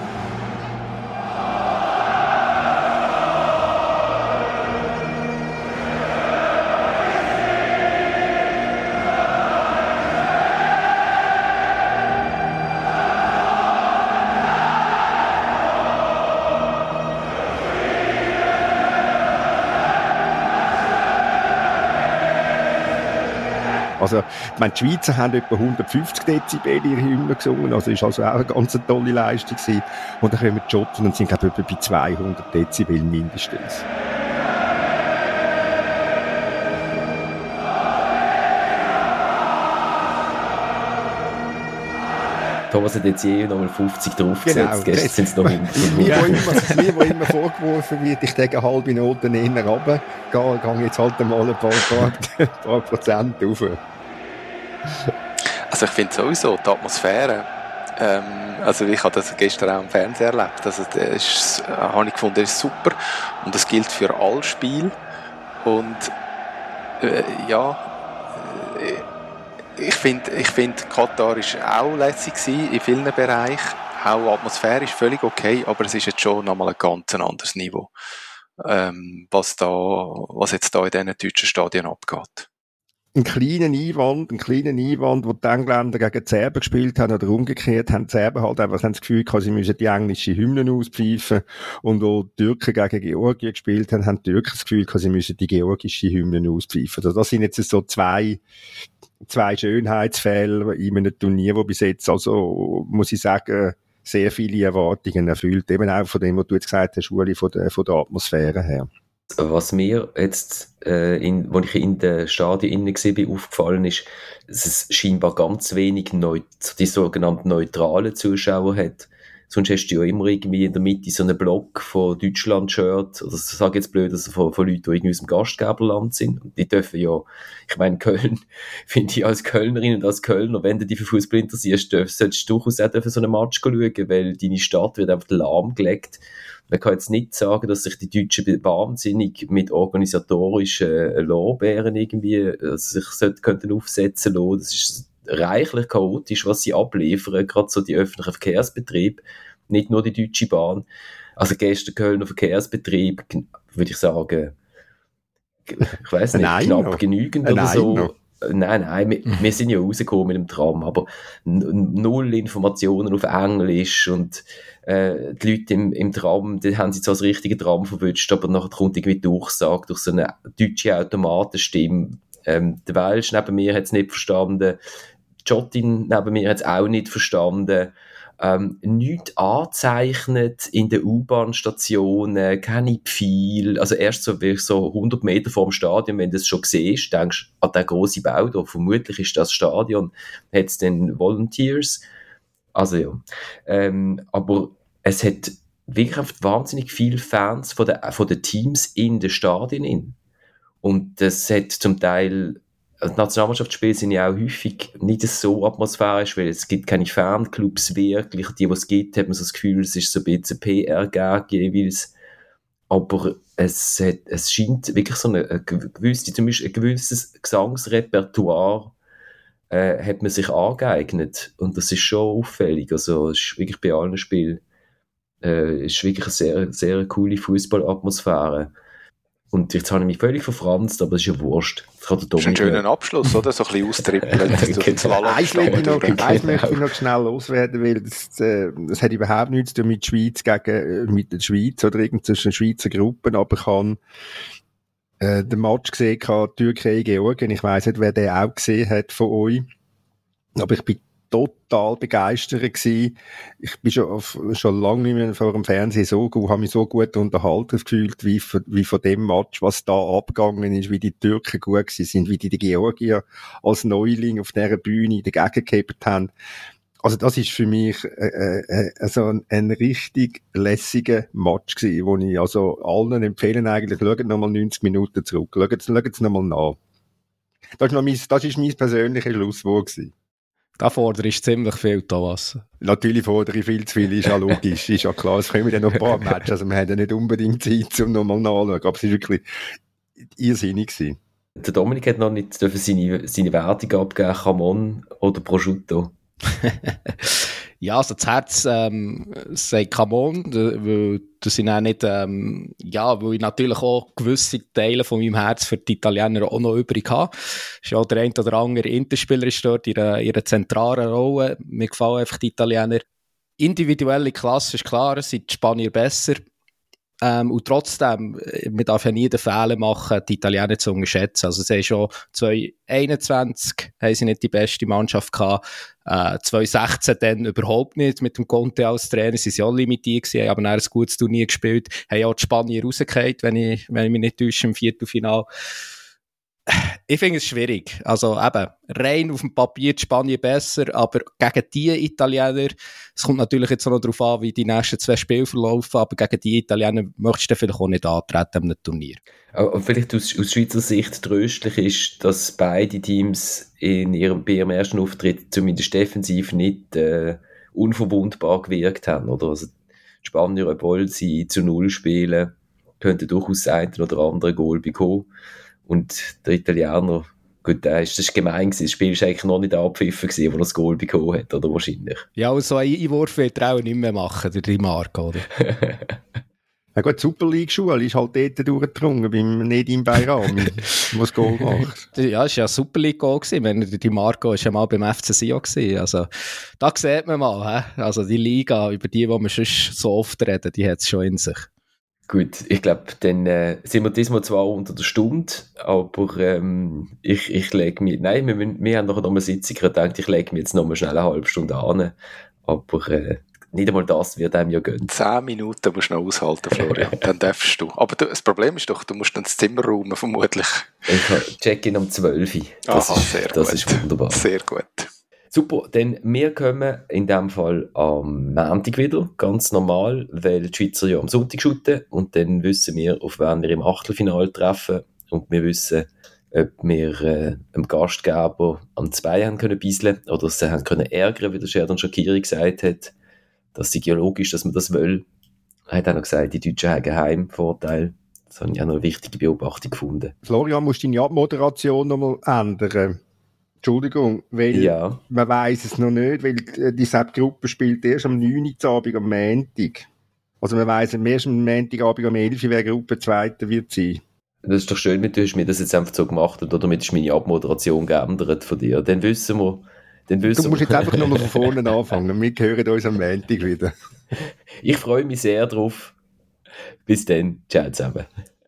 Also, ich meine, die Schweizer haben etwa 150 Dezibel ihre Hymne gesungen, also ist also auch eine ganz tolle Leistung gewesen. Und dann kommen die Schotten und sind, glaube ich, etwa bei 200 Dezibel mindestens. Thomas hat jetzt nochmal 50 draufgesetzt. Genau. Gestern sind es noch 100. Mir, wo immer vorgeworfen wird, ich lege halbe Noten eher runter, gehe jetzt halt mal ein paar Prozent rauf. Also ich finde sowieso die Atmosphäre, also ich habe das gestern auch im Fernsehen erlebt, also das habe ich gefunden, das ist super und das gilt für alle Spiele und ich finde Katar ist auch lässig gewesen, in vielen Bereichen, auch atmosphärisch völlig okay, aber es ist jetzt schon nochmal ein ganz anderes Niveau, was jetzt da in diesen deutschen Stadien abgeht. Ein kleiner Einwand, wo die Engländer gegen die Serben gespielt haben oder umgekehrt, haben die Serben halt einfach das Gefühl gehabt, sie müssen die englische Hymnen auspfeifen. Und wo die Türken gegen Georgien gespielt haben, haben die Türken das Gefühl gehabt, sie müssen die georgische Hymnen auspfeifen. Also das sind jetzt so zwei Schönheitsfälle in einem Turnier, wo bis jetzt, also, muss ich sagen, sehr viele Erwartungen erfüllt. Eben auch von dem, was du jetzt gesagt hast, Uli, von der Atmosphäre her. Was mir jetzt, als ich in den Stadien war, aufgefallen ist, dass es scheinbar ganz wenig die sogenannten neutralen Zuschauer hat. Sonst hast du ja immer irgendwie in der Mitte so einen Block von Deutschland-Shirt, oder ich sage jetzt blöd, also von Leuten, die irgendwie aus dem Gastgeberland sind. Und die dürfen ja, ich meine, Köln, finde ich als Kölnerin und als Kölner, wenn du dich für Fußball interessierst, solltest du durchaus auch so einen Match schauen, weil deine Stadt wird einfach lahmgelegt. Man kann jetzt nicht sagen, dass sich die Deutschen wahnsinnig mit organisatorischen Lorbeeren irgendwie sich könnten aufsetzen lassen. Das ist reichlich chaotisch, was sie abliefern, gerade so die öffentlichen Verkehrsbetriebe, nicht nur die Deutsche Bahn. Also gestern Kölner Verkehrsbetrieb, würde ich sagen, ich weiss nicht, knapp genügend oder so. Nein, wir sind ja rausgekommen mit dem Tram, aber null Informationen auf Englisch und die Leute im Tram, die haben sich zwar das richtige Tram verwünscht, aber nachher kommt irgendwie Durchsage durch so eine deutsche Automatenstimme. Der Welsch neben mir hat es nicht verstanden, die Jottin neben mir hat es auch nicht verstanden. Nichts angezeichnet in den U-Bahn-Stationen, keine Pfeile, also erst so, wirklich so 100 Meter vor dem Stadion, wenn du es schon siehst, denkst du an den grossen Bau da, vermutlich ist das Stadion, hat es dann Volunteers, also ja, aber es hat wirklich wahnsinnig viele Fans von den Teams in den Stadien und das hat zum Teil. Die Nationalmannschaftsspiele sind ja auch häufig nicht so atmosphärisch, weil es gibt keine Fanclubs wirklich. Die es gibt, hat man so das Gefühl, es ist so ein bisschen PR-Gag jeweils. Aber es scheint wirklich so eine gewisse, zum Beispiel ein gewisses Gesangsrepertoire hat man sich angeeignet. Und das ist schon auffällig. Also es ist wirklich bei allen Spielen ist wirklich eine sehr, sehr coole Fußballatmosphäre. Und jetzt habe ich mich völlig verfranst, aber das ist ja wurscht. Das ist ein schöner Abschluss, oder? So ein bisschen austrippeln. Eins möchte ich noch schnell loswerden, weil das hat überhaupt nichts zu tun mit Schweiz mit der Schweiz oder zwischen Schweizer Gruppen, aber ich habe den Match gesehen, Türkei-Georgien. Ich weiss nicht, wer den auch gesehen hat von euch. Aber ich bin total begeistert gewesen. Ich bin schon lange nicht mehr vor dem Fernsehen habe mich so gut unterhalten gefühlt, wie von dem Match, was da abgegangen ist, wie die Türken gut gewesen sind, wie die Georgier als Neuling auf dieser Bühne dagegen gehabt haben. Also das ist für mich so ein richtig lässiger Match gewesen, wo ich also allen empfehlen eigentlich, schaut nochmal 90 Minuten zurück, schaut es nochmal nach. Das ist mein persönliches Schlusswort gewesen. Da fordere ich ziemlich viel, Thomas. Natürlich fordere ich viel zu viel, ist ja logisch, ist ja klar, es kommen dann noch ein paar Matches, also wir haben ja nicht unbedingt Zeit, um nochmal nachzuschauen, aber es war wirklich irrsinnig gewesen. Der Dominik hat noch nicht seine Wertung abgeben, Camon oder Prosciutto. Ja, also das Herz sagt Camon, weil das sind auch nicht, weil ich natürlich auch gewisse Teile von meinem Herz für die Italiener auch noch übrig habe. Ist ja auch der ein oder andere Interspieler ist dort in ihrer zentralen Rolle. Mir gefallen einfach die Italiener. Individuelle Klasse ist klar, sind die Spanier besser. Und trotzdem, man darf ja nie den Fehler machen, die Italiener zu unterschätzen. Also sie haben schon 2021 haben sie nicht die beste Mannschaft gehabt, 2016 dann überhaupt nicht, mit dem Conte als Trainer, sie sind ja limitiert gewesen, haben aber ein gutes Turnier gespielt, haben ja die Spanier rausgefallen, wenn ich mich nicht täusche, im Viertelfinale. Ich finde es schwierig. Also eben, rein auf dem Papier die Spanien besser, aber gegen die Italiener, es kommt natürlich jetzt auch noch darauf an, wie die nächsten 2 Spiele verlaufen, aber gegen die Italiener möchtest du vielleicht auch nicht antreten an einem Turnier. Aber vielleicht aus Schweizer Sicht tröstlich ist, dass beide Teams bei ihrem ersten Auftritt zumindest defensiv nicht unverwundbar gewirkt haben. Oder? Also die Spanier, obwohl sie zu 0 spielen, könnten durchaus das eine oder andere Goal bekommen. Und der Italiener, gut, das ist gemein gewesen. Das Spiel war eigentlich noch nicht abgepfiffen gewesen, wo er das Goal bekommen hat, oder wahrscheinlich. Ja, und so einen Einwurf wird er auch nicht mehr machen, der Marco, oder? Ja gut, die Super League-Schule ist halt dort durchgedrungen, beim Nedim Bayrami, wo das Goal macht. Ja, es war ja Super League-Goal gewesen. Die Marco war ja mal beim FC Sion gewesen. Also, da sieht man mal, also die Liga, über die wir sonst so oft reden, die hat es schon in sich. Gut, ich glaube, dann sind wir diesmal zwar unter der Stunde, aber ich lege mich, nein, wir haben noch eine Sitzung gedacht, ich lege mich jetzt noch mal schnell eine halbe Stunde an, aber nicht einmal das wird einem ja gönnen. 10 Minuten musst du noch aushalten, Florian, dann darfst du. Aber das Problem ist doch, du musst dann das Zimmer räumen, vermutlich. Ich habe Check-in um 12 Uhr. Das ist wunderbar. Sehr gut. Super, denn wir kommen in dem Fall am Montag wieder, ganz normal, weil die Schweizer ja am Sonntag shooten und dann wissen wir, auf wen wir im Achtelfinale treffen und wir wissen, ob wir einem Gastgeber am 2 haben können bisseln oder sie haben können ärgern, wie der Sheridan Shaqiri gesagt hat. Das ist logisch, dass man das will. Er hat auch noch gesagt, die Deutschen haben Heimvorteil. Das habe ich auch noch eine wichtige Beobachtung gefunden. Florian, musst du deine Abmoderation nochmal ändern. Entschuldigung, weil man weiss es noch nicht, weil die Sepp-Gruppe spielt erst am 9. Uhr Abend am Montag. Also man weiss erst am Montagabend am 11. Uhr, wer Gruppenzweiter wird sein. Das ist doch schön, du hast mir das jetzt einfach so gemacht und damit ist meine Abmoderation geändert von dir. Dann wissen wir... Du musst jetzt einfach nur von vorne anfangen. Wir hören uns am Montag wieder. Ich freue mich sehr drauf. Bis dann. Ciao zusammen.